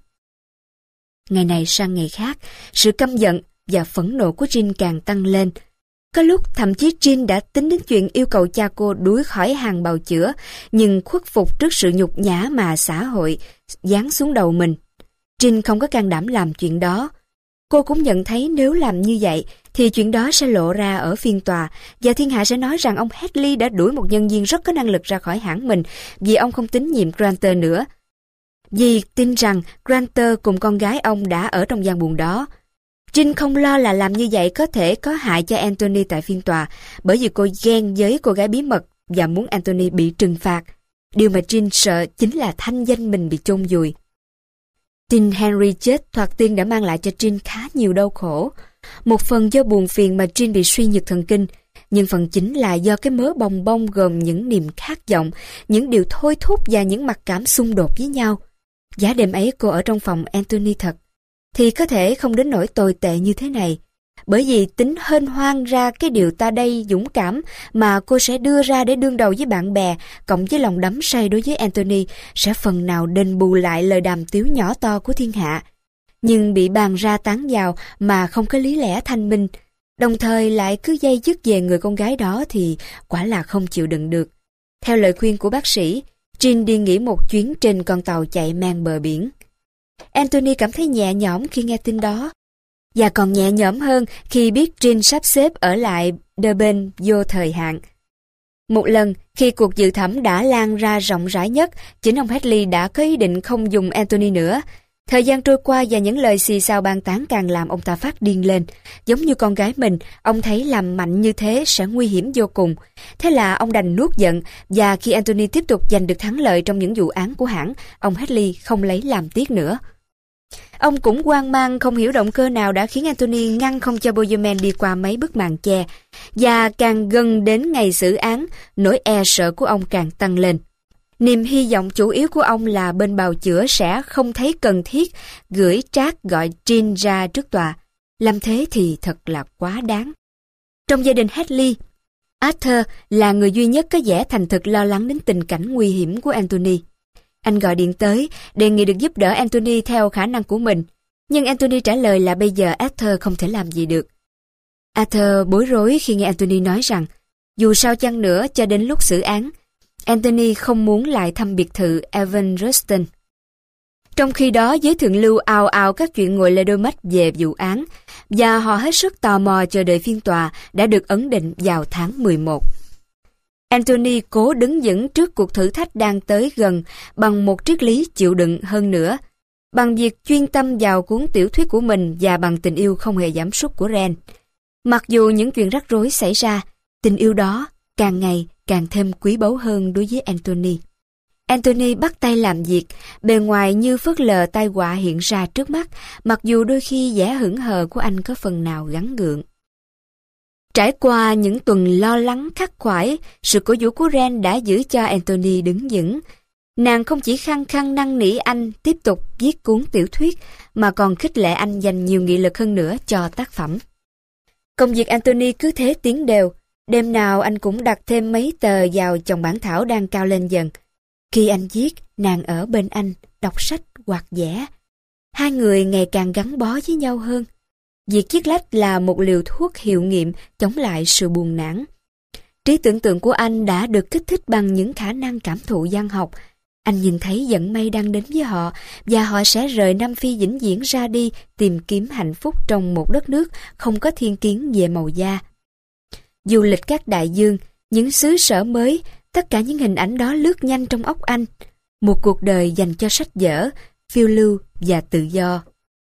Ngày này sang ngày khác, sự căm giận và phẫn nộ của Jean càng tăng lên. Có lúc thậm chí Jean đã tính đến chuyện yêu cầu cha cô đuổi khỏi hàng bào chữa, nhưng khuất phục trước sự nhục nhã mà xã hội giáng xuống đầu mình. Jean không có can đảm làm chuyện đó. Cô cũng nhận thấy nếu làm như vậy thì chuyện đó sẽ lộ ra ở phiên tòa và thiên hạ sẽ nói rằng ông Hadley đã đuổi một nhân viên rất có năng lực ra khỏi hãng mình vì ông không tín nhiệm Granter nữa. Vì tin rằng Granter cùng con gái ông đã ở trong gian buồng đó. Jean không lo là làm như vậy có thể có hại cho Anthony tại phiên tòa, bởi vì cô ghen với cô gái bí mật và muốn Anthony bị trừng phạt. Điều mà Jean sợ chính là thanh danh mình bị chôn vùi. Tin Henry chết thoạt tiên đã mang lại cho Jean khá nhiều đau khổ. Một phần do buồn phiền mà Jean bị suy nhược thần kinh, nhưng phần chính là do cái mớ bồng bông gồm những niềm khát vọng, những điều thôi thúc và những mặc cảm xung đột với nhau. Giá đêm ấy cô ở trong phòng Anthony thật, thì có thể không đến nỗi tồi tệ như thế này. Bởi vì tính hên hoang ra cái điều ta đây dũng cảm mà cô sẽ đưa ra để đương đầu với bạn bè, cộng với lòng đắm say đối với Anthony, sẽ phần nào đền bù lại lời đàm tiếu nhỏ to của thiên hạ. Nhưng bị bàn ra tán vào mà không có lý lẽ thanh minh, đồng thời lại cứ dây dứt về người con gái đó thì quả là không chịu đựng được. Theo lời khuyên của bác sĩ, Jean đi nghỉ một chuyến trên con tàu chạy mang bờ biển. Anthony cảm thấy nhẹ nhõm khi nghe tin đó, và còn nhẹ nhõm hơn khi biết Jean sắp xếp ở lại Durban vô thời hạn. Một lần, khi cuộc dự thẩm đã lan ra rộng rãi nhất, chính ông Hadley đã có ý định không dùng Anthony nữa. Thời gian trôi qua và những lời xì xào bàn tán càng làm ông ta phát điên lên. Giống như con gái mình, ông thấy làm mạnh như thế sẽ nguy hiểm vô cùng. Thế là ông đành nuốt giận, và khi Anthony tiếp tục giành được thắng lợi trong những vụ án của hãng, ông Hadley không lấy làm tiếc nữa. Ông cũng hoang mang không hiểu động cơ nào đã khiến Anthony ngăn không cho Bowerman đi qua mấy bức màn che, và càng gần đến ngày xử án, nỗi e sợ của ông càng tăng lên. Niềm hy vọng chủ yếu của ông là bên bào chữa sẽ không thấy cần thiết gửi trác gọi Jean ra trước tòa. Làm thế thì thật là quá đáng. Trong gia đình Hadley, Arthur là người duy nhất có vẻ thành thực lo lắng đến tình cảnh nguy hiểm của Anthony. Anh gọi điện tới, đề nghị được giúp đỡ Anthony theo khả năng của mình. Nhưng Anthony trả lời là bây giờ Arthur không thể làm gì được. Arthur bối rối khi nghe Anthony nói rằng, dù sao chăng nữa cho đến lúc xử án, Anthony không muốn lại thăm biệt thự Evan Ruston. Trong khi đó, giới thượng lưu ào ào các chuyện ngồi lê đôi mắt về vụ án, và họ hết sức tò mò chờ đợi phiên tòa đã được ấn định vào tháng mười một. Anthony cố đứng vững trước cuộc thử thách đang tới gần bằng một triết lý chịu đựng hơn nữa, bằng việc chuyên tâm vào cuốn tiểu thuyết của mình và bằng tình yêu không hề giảm sút của Ren. Mặc dù những chuyện rắc rối xảy ra, tình yêu đó càng ngày càng thêm quý báu hơn đối với Anthony. Anthony bắt tay làm việc, bề ngoài như phớt lờ tai họa hiện ra trước mắt, mặc dù đôi khi vẻ hững hờ của anh có phần nào gắn gượng. Trải qua những tuần lo lắng khắc khoải, sự cổ vũ của Ren đã giữ cho Anthony đứng vững. Nàng không chỉ khăng khăng năn nỉ anh tiếp tục viết cuốn tiểu thuyết, mà còn khích lệ anh dành nhiều nghị lực hơn nữa cho tác phẩm. Công việc Anthony cứ thế tiến đều, đêm nào anh cũng đặt thêm mấy tờ vào chồng bản thảo đang cao lên dần. Khi anh viết, nàng ở bên anh, đọc sách hoặc vẽ. Hai người ngày càng gắn bó với nhau hơn. Việc viết lách là một liều thuốc hiệu nghiệm chống lại sự buồn nản. Trí tưởng tượng của anh đã được kích thích bằng những khả năng cảm thụ văn học. Anh nhìn thấy vận may đang đến với họ, và họ sẽ rời Nam Phi vĩnh viễn ra đi tìm kiếm hạnh phúc trong một đất nước không có thiên kiến về màu da. Du lịch các đại dương, những xứ sở mới, tất cả những hình ảnh đó lướt nhanh trong óc anh. Một cuộc đời dành cho sách vở, phiêu lưu và tự do.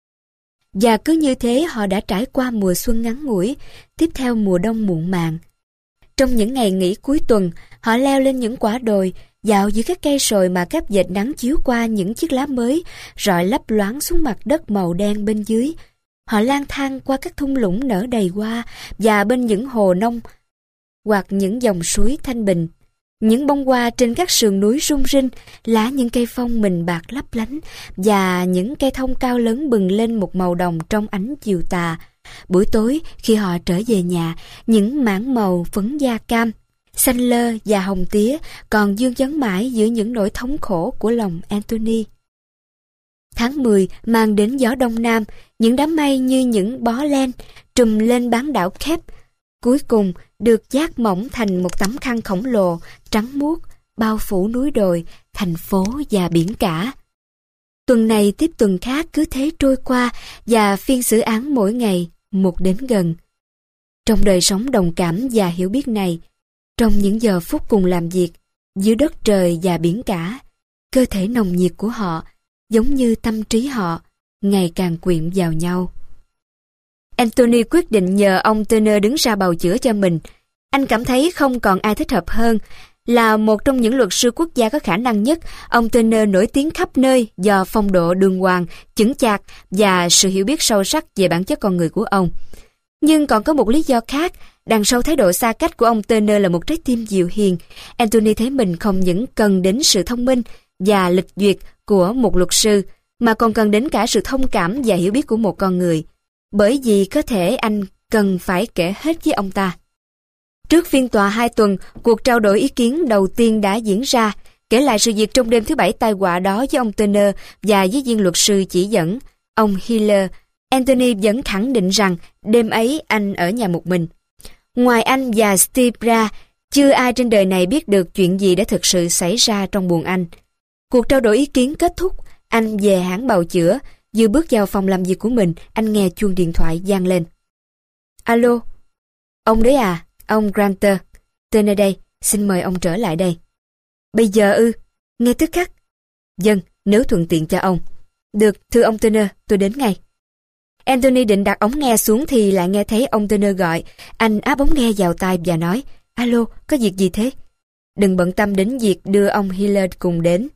Và cứ như thế họ đã trải qua mùa xuân ngắn ngủi, tiếp theo mùa đông muộn màng. Trong những ngày nghỉ cuối tuần, họ leo lên những quả đồi, dạo giữa các cây sồi mà các vệt nắng chiếu qua những chiếc lá mới, rọi lấp loáng xuống mặt đất màu đen bên dưới. Họ lang thang qua các thung lũng nở đầy hoa và bên những hồ nông hoặc những dòng suối thanh bình. Những bông hoa trên các sườn núi rung rinh, lá những cây phong mình bạc lấp lánh và những cây thông cao lớn bừng lên một màu đồng trong ánh chiều tà. Buổi tối khi họ trở về nhà, những mảng màu phấn da cam, xanh lơ và hồng tía còn dương vấn mãi giữa những nỗi thống khổ của lòng Anthony. Tháng mười mang đến gió đông nam, những đám mây như những bó len trùm lên bán đảo Cape, cuối cùng được dát mỏng thành một tấm khăn khổng lồ, trắng muốt, bao phủ núi đồi, thành phố và biển cả. Tuần này tiếp tuần khác cứ thế trôi qua, và phiên xử án mỗi ngày một đến gần. Trong đời sống đồng cảm và hiểu biết này, trong những giờ phút cùng làm việc, giữa đất trời và biển cả, cơ thể nồng nhiệt của họ, giống như tâm trí họ, ngày càng quyện vào nhau. Anthony quyết định nhờ ông Turner đứng ra bào chữa cho mình. Anh cảm thấy không còn ai thích hợp hơn. Là một trong những luật sư quốc gia có khả năng nhất, ông Turner nổi tiếng khắp nơi do phong độ đường hoàng, chững chạc và sự hiểu biết sâu sắc về bản chất con người của ông. Nhưng còn có một lý do khác, đằng sau thái độ xa cách của ông Turner là một trái tim dịu hiền. Anthony thấy mình không những cần đến sự thông minh và lịch duyệt của một luật sư, mà còn cần đến cả sự thông cảm và hiểu biết của một con người. Bởi vì có thể anh cần phải kể hết với ông ta. Trước phiên tòa hai tuần, cuộc trao đổi ý kiến đầu tiên đã diễn ra, kể lại sự việc trong đêm thứ bảy tai họa đó với ông Turner và với viên luật sư chỉ dẫn, ông Hiller. Anthony vẫn khẳng định rằng đêm ấy anh ở nhà một mình. Ngoài anh và Steve ra, chưa ai trên đời này biết được chuyện gì đã thực sự xảy ra trong buồng anh. Cuộc trao đổi ý kiến kết thúc, anh về hãng bào chữa. Vừa bước vào phòng làm việc của mình, anh nghe chuông điện thoại vang lên. Alo, ông đấy à, ông Granter. Turner đây, xin mời ông trở lại đây. Bây giờ ư? Ngay tức khắc. Vâng, nếu thuận tiện cho ông. Được, thưa ông Turner, tôi đến ngay. Anthony định đặt ống nghe xuống thì lại nghe thấy ông Turner gọi. Anh áp ống nghe vào tai và nói, alo, có việc gì thế? Đừng bận tâm đến việc đưa ông Hillard cùng đến.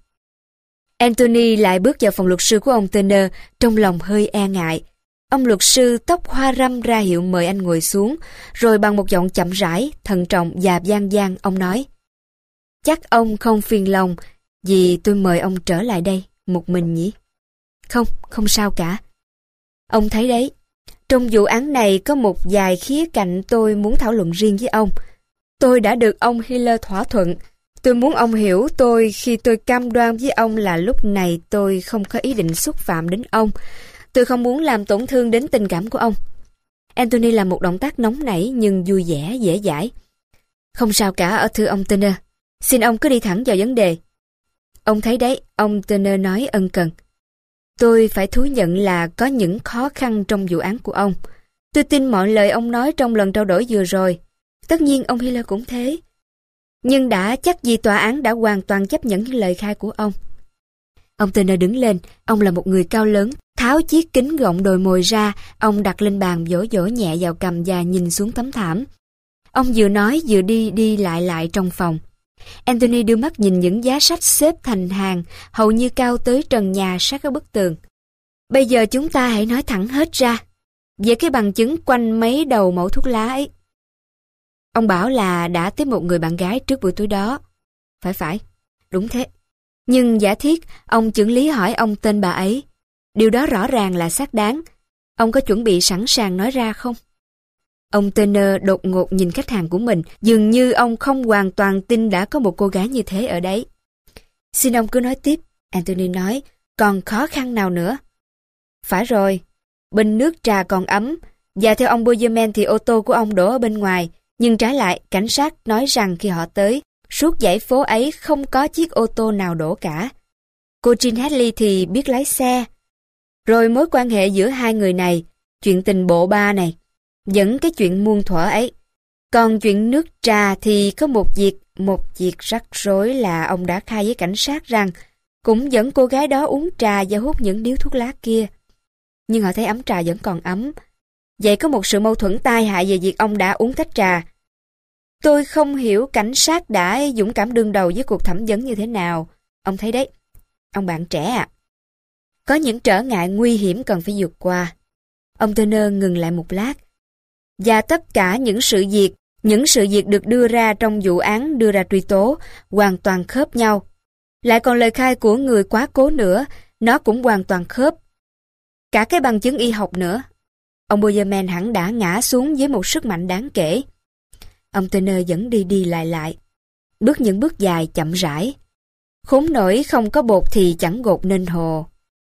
Anthony lại bước vào phòng luật sư của ông Turner, trong lòng hơi e ngại. Ông luật sư tóc hoa râm ra hiệu mời anh ngồi xuống, rồi bằng một giọng chậm rãi, thận trọng và vang vang, ông nói, chắc ông không phiền lòng vì tôi mời ông trở lại đây một mình nhỉ? Không, không sao cả. Ông thấy đấy, trong vụ án này có một vài khía cạnh tôi muốn thảo luận riêng với ông. Tôi đã được ông Hiller thỏa thuận, Tôi muốn ông hiểu tôi khi tôi cam đoan với ông là lúc này tôi không có ý định xúc phạm đến ông. Tôi không muốn làm tổn thương đến tình cảm của ông. Anthony làm một động tác nóng nảy nhưng vui vẻ, dễ dãi. Không sao cả, thưa ông Turner. Xin ông cứ đi thẳng vào vấn đề. Ông thấy đấy, ông Turner nói ân cần. Tôi phải thú nhận là có những khó khăn trong vụ án của ông. Tôi tin mọi lời ông nói trong lần trao đổi vừa rồi. Tất nhiên ông Hiller cũng thế. Nhưng đã chắc gì tòa án đã hoàn toàn chấp nhận những lời khai của ông. Ông Turner đứng lên, ông là một người cao lớn, tháo chiếc kính gọng đồi mồi ra, ông đặt lên bàn vỗ vỗ nhẹ vào cằm và nhìn xuống tấm thảm. Ông vừa nói vừa đi đi lại lại trong phòng. Anthony đưa mắt nhìn những giá sách xếp thành hàng, hầu như cao tới trần nhà sát các bức tường. Bây giờ chúng ta hãy nói thẳng hết ra về cái bằng chứng quanh mấy đầu mẩu thuốc lá ấy. Ông bảo là đã tiếp một người bạn gái trước buổi tối đó. Phải phải, đúng thế. Nhưng giả thiết, ông chưởng lý hỏi ông tên bà ấy. Điều đó rõ ràng là xác đáng. Ông có chuẩn bị sẵn sàng nói ra không? Ông Turner đột ngột nhìn khách hàng của mình, dường như ông không hoàn toàn tin đã có một cô gái như thế ở đấy. Xin ông cứ nói tiếp, Anthony nói, còn khó khăn nào nữa? Phải rồi, bình nước trà còn ấm, và theo ông Boyerman thì ô tô của ông đổ ở bên ngoài, nhưng trái lại, cảnh sát nói rằng khi họ tới, suốt dãy phố ấy không có chiếc ô tô nào đổ cả. Cô Jean Hadley thì biết lái xe. Rồi mối quan hệ giữa hai người này, chuyện tình bộ ba này, dẫn cái chuyện muôn thuở ấy. Còn chuyện nước trà thì có một việc, một việc rắc rối là ông đã khai với cảnh sát rằng cũng dẫn cô gái đó uống trà và hút những điếu thuốc lá kia. Nhưng họ thấy ấm trà vẫn còn ấm. Vậy có một sự mâu thuẫn tai hại về việc ông đã uống tách trà. Tôi không hiểu cảnh sát đã dũng cảm đương đầu với cuộc thẩm vấn như thế nào. Ông thấy đấy, ông bạn trẻ à. Có những trở ngại nguy hiểm cần phải vượt qua. Ông Turner ngừng lại một lát. Và tất cả những sự việc, những sự việc được đưa ra trong vụ án đưa ra truy tố, hoàn toàn khớp nhau. Lại còn lời khai của người quá cố nữa, nó cũng hoàn toàn khớp. Cả cái bằng chứng y học nữa. Ông Boyerman hẳn đã ngã xuống với một sức mạnh đáng kể. Ông Turner vẫn đi đi lại lại, bước những bước dài chậm rãi. Khốn nổi không có bột thì chẳng gột nên hồ.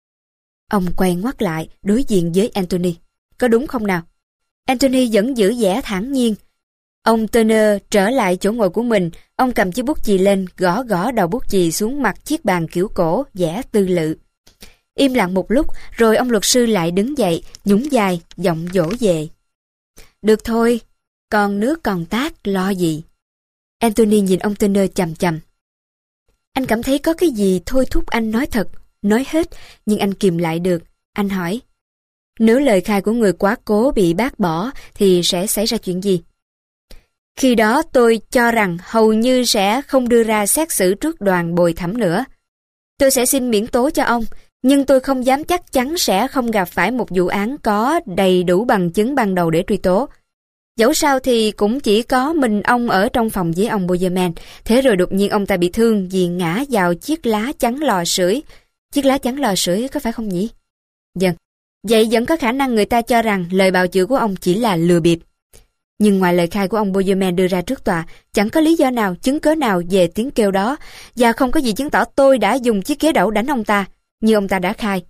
Ông quay ngoắt lại, đối diện với Anthony. Có đúng không nào? Anthony vẫn giữ vẻ thản nhiên. Ông Turner trở lại chỗ ngồi của mình, ông cầm chiếc bút chì lên, gõ gõ đầu bút chì xuống mặt chiếc bàn kiểu cổ, vẻ tư lự. Im lặng một lúc, rồi ông luật sư lại đứng dậy, nhún vai, giọng dỗ về. Được thôi, còn nước còn tát, lo gì? Anthony nhìn ông Turner chằm chằm. Anh cảm thấy có cái gì thôi thúc anh nói thật, nói hết, nhưng anh kìm lại được. Anh hỏi, nếu lời khai của người quá cố bị bác bỏ thì sẽ xảy ra chuyện gì? Khi đó tôi cho rằng hầu như sẽ không đưa ra xét xử trước đoàn bồi thẩm nữa. Tôi sẽ xin miễn tố cho ông, nhưng tôi không dám chắc chắn sẽ không gặp phải một vụ án có đầy đủ bằng chứng ban đầu để truy tố. Dẫu sao thì cũng chỉ có mình ông ở trong phòng với ông Boyerman, thế rồi đột nhiên ông ta bị thương vì ngã vào chiếc lá chắn lò sưởi. Chiếc lá chắn lò sưởi có phải không nhỉ? Vâng. Vậy vẫn có khả năng người ta cho rằng lời bào chữa của ông chỉ là lừa bịp. Nhưng ngoài lời khai của ông Boyerman đưa ra trước tòa, chẳng có lý do nào, chứng cớ nào về tiếng kêu đó, và không có gì chứng tỏ tôi đã dùng chiếc ghế đẩu đánh ông ta, như ông ta đã khai.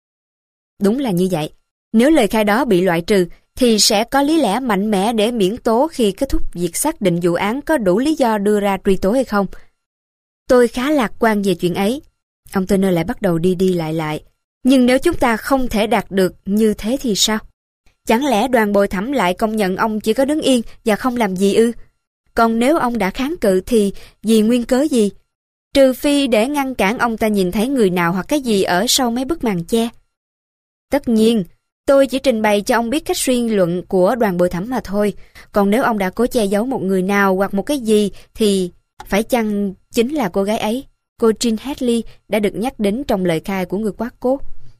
Đúng là như vậy. Nếu lời khai đó bị loại trừ, thì sẽ có lý lẽ mạnh mẽ để miễn tố khi kết thúc việc xác định vụ án có đủ lý do đưa ra truy tố hay không. Tôi khá lạc quan về chuyện ấy. Ông Turner lại bắt đầu đi đi lại lại. Nhưng nếu chúng ta không thể đạt được như thế thì sao? Chẳng lẽ đoàn bồi thẩm lại công nhận ông chỉ có đứng yên và không làm gì ư? Còn nếu ông đã kháng cự thì vì nguyên cớ gì? Trừ phi để ngăn cản ông ta nhìn thấy người nào hoặc cái gì ở sau mấy bức màn che. Tất nhiên, tôi chỉ trình bày cho ông biết cách suy luận của đoàn bồi thẩm mà thôi. Còn nếu ông đã cố che giấu một người nào hoặc một cái gì thì phải chăng chính là cô gái ấy, cô Jean Hadley đã được nhắc đến trong lời khai của người quá cố.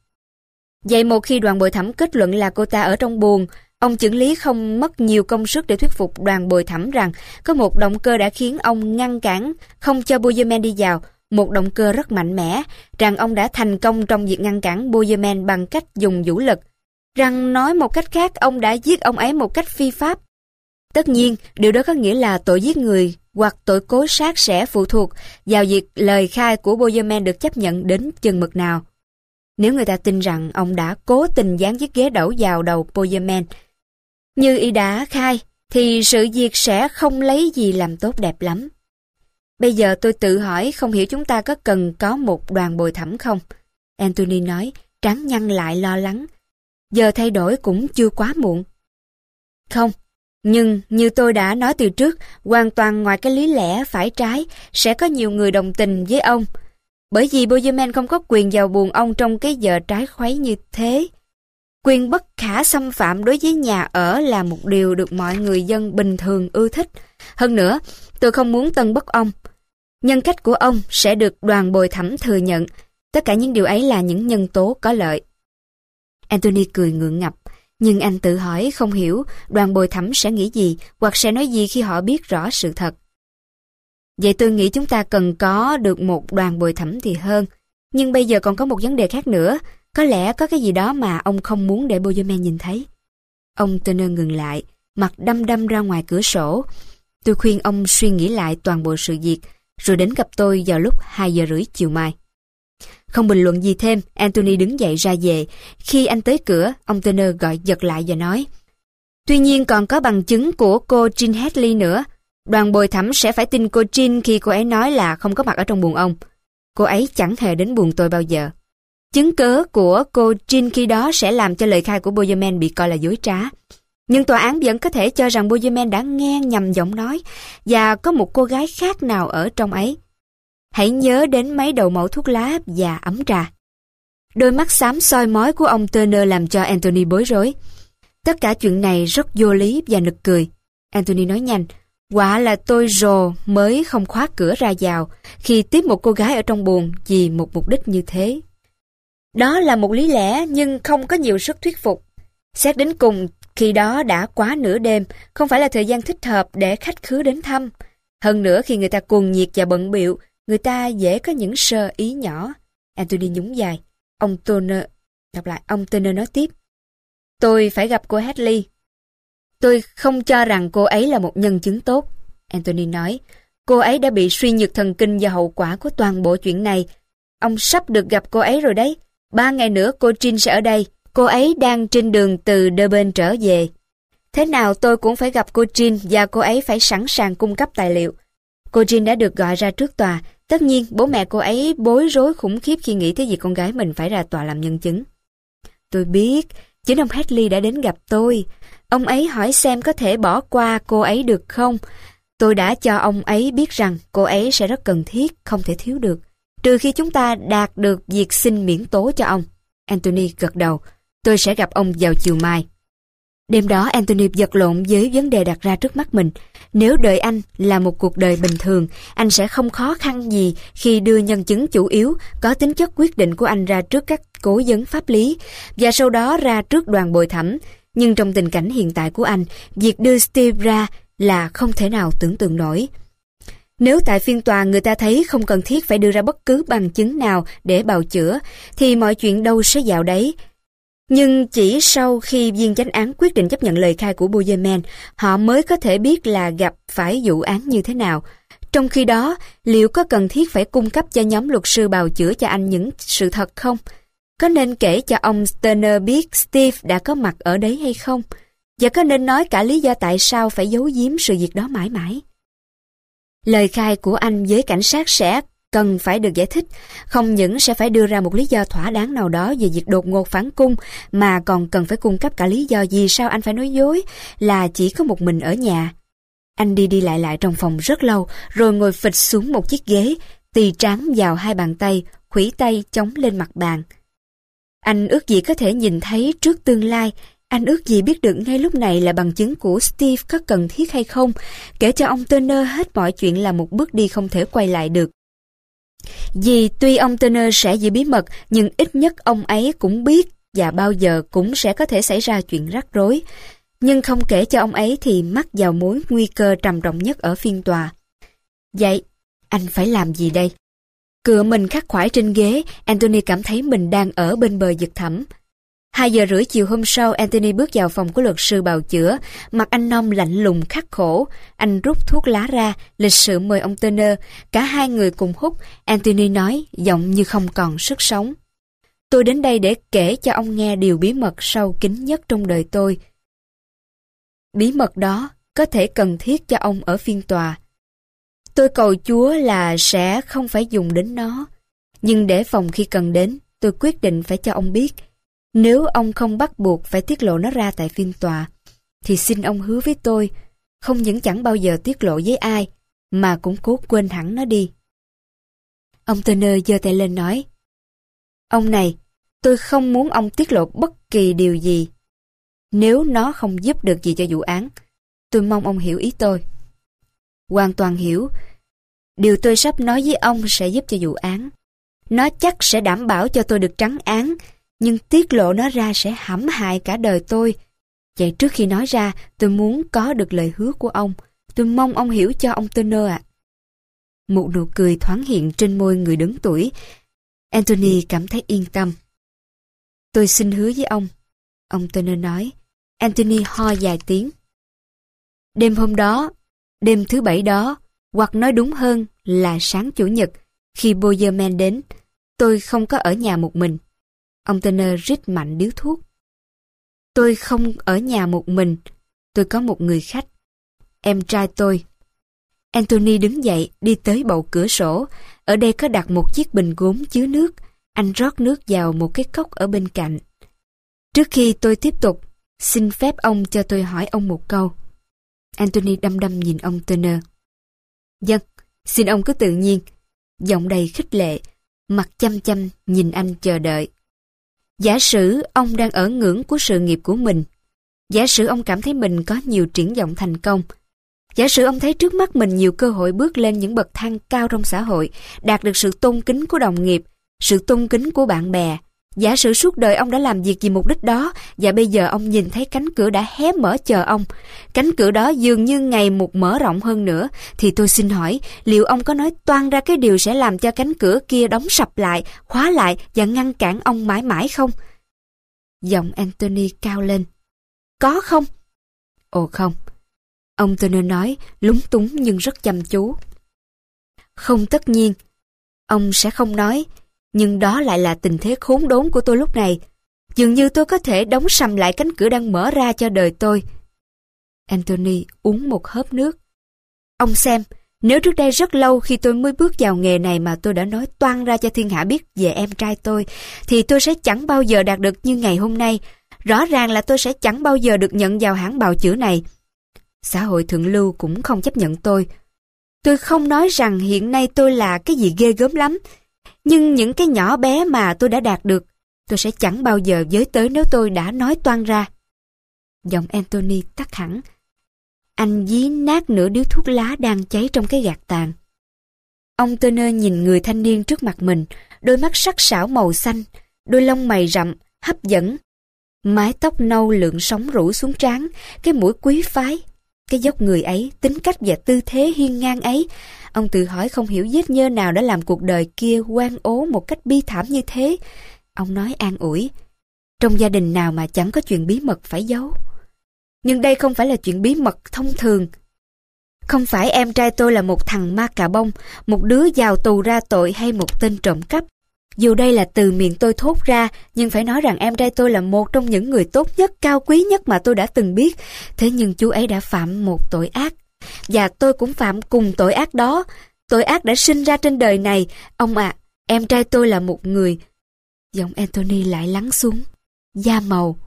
Vậy một khi đoàn bồi thẩm kết luận là cô ta ở trong buồng, ông chưởng lý không mất nhiều công sức để thuyết phục đoàn bồi thẩm rằng có một động cơ đã khiến ông ngăn cản không cho Boyerman đi vào, một động cơ rất mạnh mẽ, rằng ông đã thành công trong việc ngăn cản Boyerman bằng cách dùng vũ lực, rằng nói một cách khác ông đã giết ông ấy một cách phi pháp. Tất nhiên, điều đó có nghĩa là tội giết người hoặc tội cố sát sẽ phụ thuộc vào việc lời khai của Bowerman được chấp nhận đến chừng mực nào. Nếu người ta tin rằng ông đã cố tình dán chiếc ghế đẩu vào đầu Bowerman, như y đã khai, thì sự việc sẽ không lấy gì làm tốt đẹp lắm. Bây giờ tôi tự hỏi không hiểu chúng ta có cần có một đoàn bồi thẩm không? Anthony nói, trán nhăn lại lo lắng. Giờ thay đổi cũng chưa quá muộn. Không, nhưng như tôi đã nói từ trước, hoàn toàn ngoài cái lý lẽ phải trái, sẽ có nhiều người đồng tình với ông. Bởi vì Bowerman không có quyền vào buồng ông trong cái giờ trái khuấy như thế. Quyền bất khả xâm phạm đối với nhà ở là một điều được mọi người dân bình thường ưa thích. Hơn nữa, tôi không muốn tân bốc ông. Nhân cách của ông sẽ được đoàn bồi thẩm thừa nhận. Tất cả những điều ấy là những nhân tố có lợi. Anthony cười ngượng ngập, nhưng anh tự hỏi không hiểu đoàn bồi thẩm sẽ nghĩ gì hoặc sẽ nói gì khi họ biết rõ sự thật. Vậy tôi nghĩ chúng ta cần có được một đoàn bồi thẩm thì hơn. Nhưng bây giờ còn có một vấn đề khác nữa. Có lẽ có cái gì đó mà ông không muốn để Bowerman nhìn thấy. Ông Turner ngừng lại, mặt đăm đăm ra ngoài cửa sổ. Tôi khuyên ông suy nghĩ lại toàn bộ sự việc, rồi đến gặp tôi vào lúc hai giờ rưỡi chiều mai. Không bình luận gì thêm, Anthony đứng dậy ra về. Khi anh tới cửa, ông Turner gọi giật lại và nói, tuy nhiên còn có bằng chứng của cô Jean Hadley nữa. Đoàn bồi thẩm sẽ phải tin cô Jean khi cô ấy nói là không có mặt ở trong buồng ông. Cô ấy chẳng hề đến buồng tôi bao giờ. Chứng cớ của cô Jean khi đó sẽ làm cho lời khai của Bowerman bị coi là dối trá. Nhưng tòa án vẫn có thể cho rằng Bowerman đã nghe nhầm giọng nói và có một cô gái khác nào ở trong ấy. Hãy nhớ đến mấy đầu mẩu thuốc lá và ấm trà. Đôi mắt xám soi mói của ông Turner làm cho Anthony bối rối. Tất cả chuyện này rất vô lý và nực cười. Anthony nói nhanh, quả là tôi rồ mới không khóa cửa ra vào khi tiếp một cô gái ở trong buồng vì một mục đích như thế. Đó là một lý lẽ nhưng không có nhiều sức thuyết phục. Xét đến cùng, khi đó đã quá nửa đêm, không phải là thời gian thích hợp để khách khứa đến thăm. Hơn nữa khi người ta cuồng nhiệt và bận bịu, người ta dễ có những sơ ý nhỏ. Anthony nhún vai. Ông Turner, đọc lại, ông Turner nói tiếp. Tôi phải gặp cô Hadley. Tôi không cho rằng cô ấy là một nhân chứng tốt. Anthony nói, cô ấy đã bị suy nhược thần kinh do hậu quả của toàn bộ chuyện này. Ông sắp được gặp cô ấy rồi đấy. Ba ngày nữa cô Jean sẽ ở đây. Cô ấy đang trên đường từ Durban trở về. Thế nào tôi cũng phải gặp cô Jean và cô ấy phải sẵn sàng cung cấp tài liệu. Cô Jean đã được gọi ra trước tòa. Tất nhiên bố mẹ cô ấy bối rối khủng khiếp khi nghĩ tới việc con gái mình phải ra tòa làm nhân chứng. Tôi biết, chính ông Hadley đã đến gặp tôi. Ông ấy hỏi xem có thể bỏ qua cô ấy được không. Tôi đã cho ông ấy biết rằng cô ấy sẽ rất cần thiết, không thể thiếu được. Trừ khi chúng ta đạt được việc xin miễn tố cho ông. Anthony gật đầu. Tôi sẽ gặp ông vào chiều mai. Đêm đó Anthony vật lộn với vấn đề đặt ra trước mắt mình. Nếu đời anh là một cuộc đời bình thường, anh sẽ không khó khăn gì khi đưa nhân chứng chủ yếu có tính chất quyết định của anh ra trước các cố vấn pháp lý và sau đó ra trước đoàn bồi thẩm. Nhưng trong tình cảnh hiện tại của anh, việc đưa Steve ra là không thể nào tưởng tượng nổi. Nếu tại phiên tòa người ta thấy không cần thiết phải đưa ra bất cứ bằng chứng nào để bào chữa, thì mọi chuyện đâu sẽ vào đấy. Nhưng chỉ sau khi viên chánh án quyết định chấp nhận lời khai của Bowerman, họ mới có thể biết là gặp phải vụ án như thế nào. Trong khi đó, liệu có cần thiết phải cung cấp cho nhóm luật sư bào chữa cho anh những sự thật không? Có nên kể cho ông Turner biết Steve đã có mặt ở đấy hay không? Và có nên nói cả lý do tại sao phải giấu giếm sự việc đó mãi mãi? Lời khai của anh với cảnh sát sẽ cần phải được giải thích, không những sẽ phải đưa ra một lý do thỏa đáng nào đó về việc đột ngột phản cung, mà còn cần phải cung cấp cả lý do vì sao anh phải nói dối là chỉ có một mình ở nhà. Anh đi đi lại lại trong phòng rất lâu, rồi ngồi phịch xuống một chiếc ghế, tì trán vào hai bàn tay, khuỷu tay chống lên mặt bàn. Anh ước gì có thể nhìn thấy trước tương lai. Anh ước gì biết được ngay lúc này là bằng chứng của Steve có cần thiết hay không. Kể cho ông Turner hết mọi chuyện là một bước đi không thể quay lại được. Vì tuy ông Turner sẽ giữ bí mật, nhưng ít nhất ông ấy cũng biết và bao giờ cũng sẽ có thể xảy ra chuyện rắc rối. Nhưng không kể cho ông ấy thì mắc vào mối nguy cơ trầm trọng nhất ở phiên tòa. Vậy, anh phải làm gì đây? Cựa mình khắc khoải trên ghế, Anthony cảm thấy mình đang ở bên bờ vực thẳm. Hai giờ rưỡi chiều hôm sau, Anthony bước vào phòng của luật sư bào chữa. Mặt anh Nom lạnh lùng khắc khổ. Anh rút thuốc lá ra, lịch sự mời ông Turner. Cả hai người cùng hút. Anthony nói, giọng như không còn sức sống. Tôi đến đây để kể cho ông nghe điều bí mật sâu kín nhất trong đời tôi. Bí mật đó có thể cần thiết cho ông ở phiên tòa. Tôi cầu Chúa là sẽ không phải dùng đến nó. Nhưng để phòng khi cần đến, tôi quyết định phải cho ông biết. Nếu ông không bắt buộc phải tiết lộ nó ra tại phiên tòa, thì xin ông hứa với tôi, không những chẳng bao giờ tiết lộ với ai, mà cũng cố quên hẳn nó đi. Ông Turner giơ tay lên nói, ông này, tôi không muốn ông tiết lộ bất kỳ điều gì. Nếu nó không giúp được gì cho vụ án, tôi mong ông hiểu ý tôi. Hoàn toàn hiểu. Điều tôi sắp nói với ông sẽ giúp cho vụ án. Nó chắc sẽ đảm bảo cho tôi được trắng án, nhưng tiết lộ nó ra sẽ hãm hại cả đời tôi. Vậy trước khi nói ra, tôi muốn có được lời hứa của ông. Tôi mong ông hiểu cho ông Turner ạ. Một nụ cười thoáng hiện trên môi người đứng tuổi. Anthony cảm thấy yên tâm. Tôi xin hứa với ông, ông Turner nói. Anthony ho vài tiếng. Đêm hôm đó, đêm thứ bảy đó, hoặc nói đúng hơn là sáng chủ nhật, khi Boyerman đến, tôi không có ở nhà một mình. Ông Turner rít mạnh điếu thuốc. Tôi không ở nhà một mình, tôi có một người khách, em trai tôi. Anthony đứng dậy đi tới bậu cửa sổ. Ở đây có đặt một chiếc bình gốm chứa nước. Anh rót nước vào một cái cốc ở bên cạnh. Trước khi tôi tiếp tục, xin phép ông cho tôi hỏi ông một câu. Anthony đăm đăm nhìn ông Turner. Vâng, xin ông cứ tự nhiên. Giọng đầy khích lệ, mặt chăm chăm nhìn anh chờ đợi. Giả sử ông đang ở ngưỡng của sự nghiệp của mình. Giả sử ông cảm thấy mình có nhiều triển vọng thành công. Giả sử ông thấy trước mắt mình nhiều cơ hội bước lên những bậc thang cao trong xã hội, đạt được sự tôn kính của đồng nghiệp, sự tôn kính của bạn bè. Giả sử suốt đời ông đã làm việc vì mục đích đó, và bây giờ ông nhìn thấy cánh cửa đã hé mở chờ ông. Cánh cửa đó dường như ngày một mở rộng hơn nữa, thì tôi xin hỏi, liệu ông có nói toang ra cái điều sẽ làm cho cánh cửa kia đóng sập lại, khóa lại và ngăn cản ông mãi mãi không? Giọng Anthony cao lên. Có không? Ồ không. Ông Turner nói, lúng túng nhưng rất chăm chú. Không, tất nhiên. Ông sẽ không nói, nhưng đó lại là tình thế khốn đốn của tôi lúc này. Dường như tôi có thể đóng sầm lại cánh cửa đang mở ra cho đời tôi. Anthony uống một hớp nước. Ông xem, nếu trước đây rất lâu khi tôi mới bước vào nghề này mà tôi đã nói toang ra cho thiên hạ biết về em trai tôi, thì tôi sẽ chẳng bao giờ đạt được như ngày hôm nay. Rõ ràng là tôi sẽ chẳng bao giờ được nhận vào hãng bào chữa này. Xã hội thượng lưu cũng không chấp nhận tôi. Tôi không nói rằng hiện nay tôi là cái gì ghê gớm lắm, nhưng những cái nhỏ bé mà tôi đã đạt được, tôi sẽ chẳng bao giờ với tới nếu tôi đã nói toang ra. Giọng Anthony tắt hẳn. Anh dí nát nửa điếu thuốc lá đang cháy trong cái gạt tàn. Ông Turner nhìn người thanh niên trước mặt mình, đôi mắt sắc sảo màu xanh, đôi lông mày rậm, hấp dẫn. Mái tóc nâu lượn sóng rủ xuống trán, cái mũi quý phái, cái dốc người ấy, tính cách và tư thế hiên ngang ấy. Ông tự hỏi không hiểu vết nhơ nào đã làm cuộc đời kia oan ố một cách bi thảm như thế. Ông nói an ủi, trong gia đình nào mà chẳng có chuyện bí mật phải giấu. Nhưng đây không phải là chuyện bí mật thông thường. Không phải em trai tôi là một thằng ma cà bông, một đứa vào tù ra tội hay một tên trộm cắp. Dù đây là từ miệng tôi thốt ra, nhưng phải nói rằng em trai tôi là một trong những người tốt nhất, cao quý nhất mà tôi đã từng biết. Thế nhưng chú ấy đã phạm một tội ác, và tôi cũng phạm cùng tội ác đó. Tội ác đã sinh ra trên đời này. Ông ạ, à, em trai tôi là một người... Giọng Anthony lại lắng xuống. Da màu.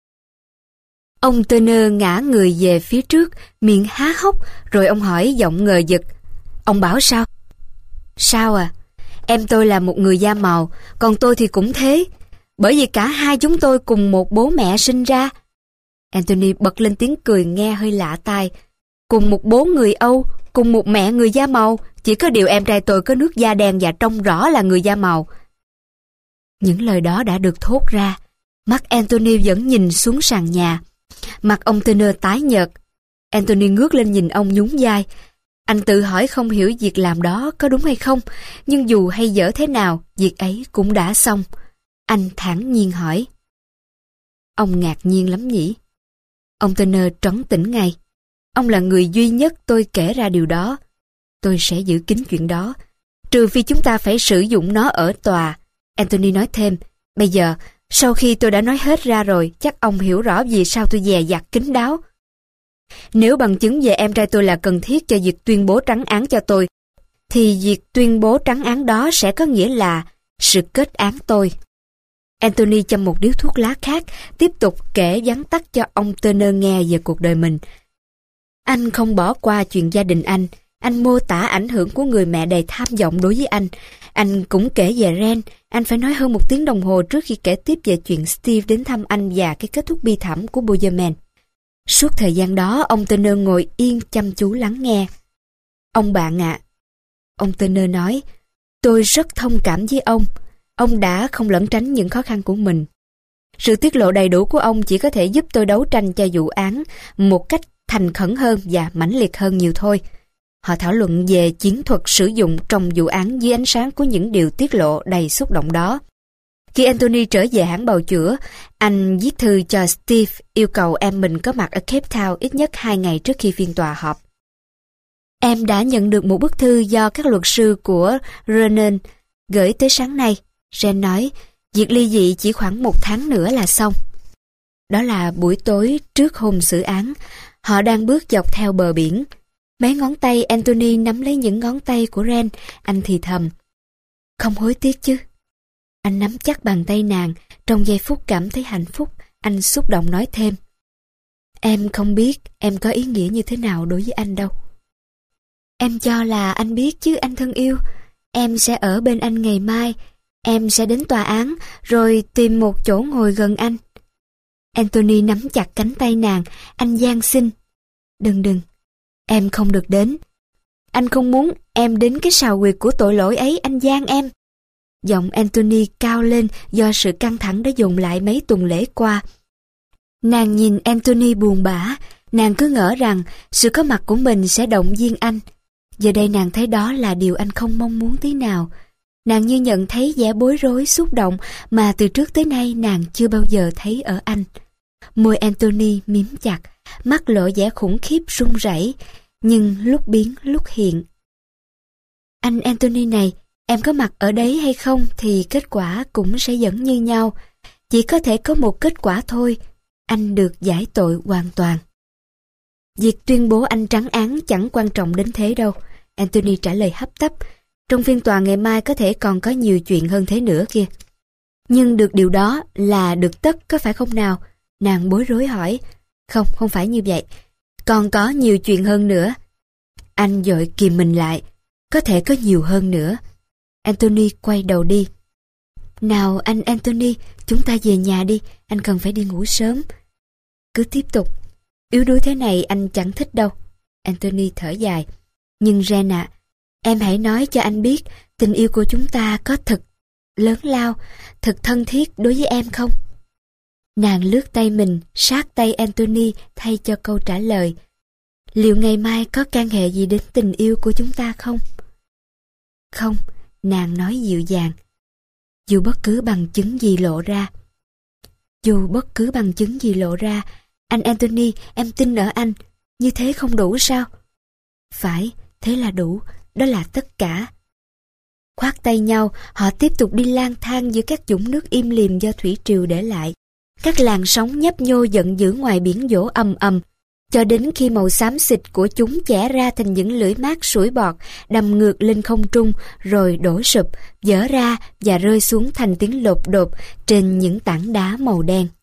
Ông Turner ngã người về phía trước, miệng há hốc, rồi ông hỏi giọng ngờ vực. Ông bảo sao? Sao à? Em tôi là một người da màu, còn tôi thì cũng thế. Bởi vì cả hai chúng tôi cùng một bố mẹ sinh ra. Anthony bật lên tiếng cười nghe hơi lạ tai. Cùng một bố người Âu, cùng một mẹ người da màu. Chỉ có điều em trai tôi có nước da đen và trông rõ là người da màu. Những lời đó đã được thốt ra. Mắt Anthony vẫn nhìn xuống sàn nhà. Mặt ông Turner tái nhợt. Anthony ngước lên nhìn ông nhún vai. Anh tự hỏi không hiểu việc làm đó có đúng hay không, nhưng dù hay dở thế nào, việc ấy cũng đã xong. Anh thản nhiên hỏi. Ông ngạc nhiên lắm nhỉ? Ông Turner trấn tĩnh ngay. Ông là người duy nhất tôi kể ra điều đó. Tôi sẽ giữ kín chuyện đó, trừ phi chúng ta phải sử dụng nó ở tòa. Anthony nói thêm, bây giờ, sau khi tôi đã nói hết ra rồi, chắc ông hiểu rõ vì sao tôi dè dặt kín đáo. Nếu bằng chứng về em trai tôi là cần thiết cho việc tuyên bố trắng án cho tôi, thì việc tuyên bố trắng án đó sẽ có nghĩa là sự kết án tôi. Anthony châm một điếu thuốc lá khác, tiếp tục kể vắn tắt cho ông Turner nghe về cuộc đời mình. Anh không bỏ qua chuyện gia đình anh. Anh mô tả ảnh hưởng của người mẹ đầy tham vọng đối với anh. Anh cũng kể về Ren. Anh phải nói hơn một tiếng đồng hồ trước khi kể tiếp về chuyện Steve đến thăm anh và cái kết thúc bi thảm của Boyerman. Suốt thời gian đó, ông Turner ngồi yên chăm chú lắng nghe. Ông bạn ạ, à, ông Turner nói, tôi rất thông cảm với ông. Ông đã không lẩn tránh những khó khăn của mình. Sự tiết lộ đầy đủ của ông chỉ có thể giúp tôi đấu tranh cho vụ án một cách thành khẩn hơn và mãnh liệt hơn nhiều thôi. Họ thảo luận về chiến thuật sử dụng trong vụ án dưới ánh sáng của những điều tiết lộ đầy xúc động đó. Khi Anthony trở về hãng bào chữa, anh viết thư cho Steve yêu cầu em mình có mặt ở Cape Town ít nhất hai ngày trước khi phiên tòa họp. Em đã nhận được một bức thư do các luật sư của Renan gửi tới sáng nay. Ren nói, việc ly dị chỉ khoảng một tháng nữa là xong. Đó là buổi tối trước hôm xử án. Họ đang bước dọc theo bờ biển. Mấy ngón tay Anthony nắm lấy những ngón tay của Ren. Anh thì thầm, không hối tiếc chứ? Anh nắm chắc bàn tay nàng. Trong giây phút cảm thấy hạnh phúc, anh xúc động nói thêm, em không biết em có ý nghĩa như thế nào đối với anh đâu. Em cho là anh biết chứ anh thân yêu. Em sẽ ở bên anh ngày mai. Em sẽ đến tòa án rồi tìm một chỗ ngồi gần anh. Anthony nắm chặt cánh tay nàng. Anh van xin, đừng đừng, em không được đến. Anh không muốn em đến cái sào huyệt của tội lỗi ấy, anh van em. Giọng Anthony cao lên do sự căng thẳng đã dồn lại mấy tuần lễ qua. Nàng nhìn Anthony buồn bã. Nàng cứ ngỡ rằng sự có mặt của mình sẽ động viên anh. Giờ đây nàng thấy đó là điều anh không mong muốn tí nào. Nàng như nhận thấy vẻ bối rối xúc động mà từ trước tới nay nàng chưa bao giờ thấy ở anh. Môi Anthony mím chặt, mắt lộ vẻ khủng khiếp run rẩy, nhưng lúc biến lúc hiện. Anh Anthony này, em có mặt ở đấy hay không thì kết quả cũng sẽ vẫn như nhau. Chỉ có thể có một kết quả thôi, anh được giải tội hoàn toàn. Việc tuyên bố anh trắng án chẳng quan trọng đến thế đâu, Anthony trả lời hấp tấp. Trong phiên tòa ngày mai có thể còn có nhiều chuyện hơn thế nữa kia. Nhưng được điều đó là được tất có phải không nào? Nàng bối rối hỏi. Không, không phải như vậy. Còn có nhiều chuyện hơn nữa. Anh vội kìm mình lại. Có thể có nhiều hơn nữa. Anthony quay đầu đi. Nào anh Anthony, chúng ta về nhà đi. Anh cần phải đi ngủ sớm. Cứ tiếp tục. Yếu đuối thế này anh chẳng thích đâu. Anthony thở dài. Nhưng Ren ạ, em hãy nói cho anh biết tình yêu của chúng ta có thật lớn lao, thật thân thiết đối với em không? Nàng lướt tay mình sát tay Anthony thay cho câu trả lời. Liệu ngày mai có can hệ gì đến tình yêu của chúng ta không? Không, nàng nói dịu dàng. Dù bất cứ bằng chứng gì lộ ra. Dù bất cứ bằng chứng gì lộ ra, anh Anthony, em tin ở anh. Như thế không đủ sao? Phải, thế là đủ. Đó là tất cả. Khoác tay nhau, họ tiếp tục đi lang thang giữa các dũng nước im lìm do thủy triều để lại. Các làn sóng nhấp nhô giận dữ ngoài biển dỗ ầm ầm, cho đến khi màu xám xịt của chúng chẻ ra thành những lưỡi mát sủi bọt, đầm ngược lên không trung, rồi đổ sụp, vỡ ra và rơi xuống thành tiếng lột đột trên những tảng đá màu đen.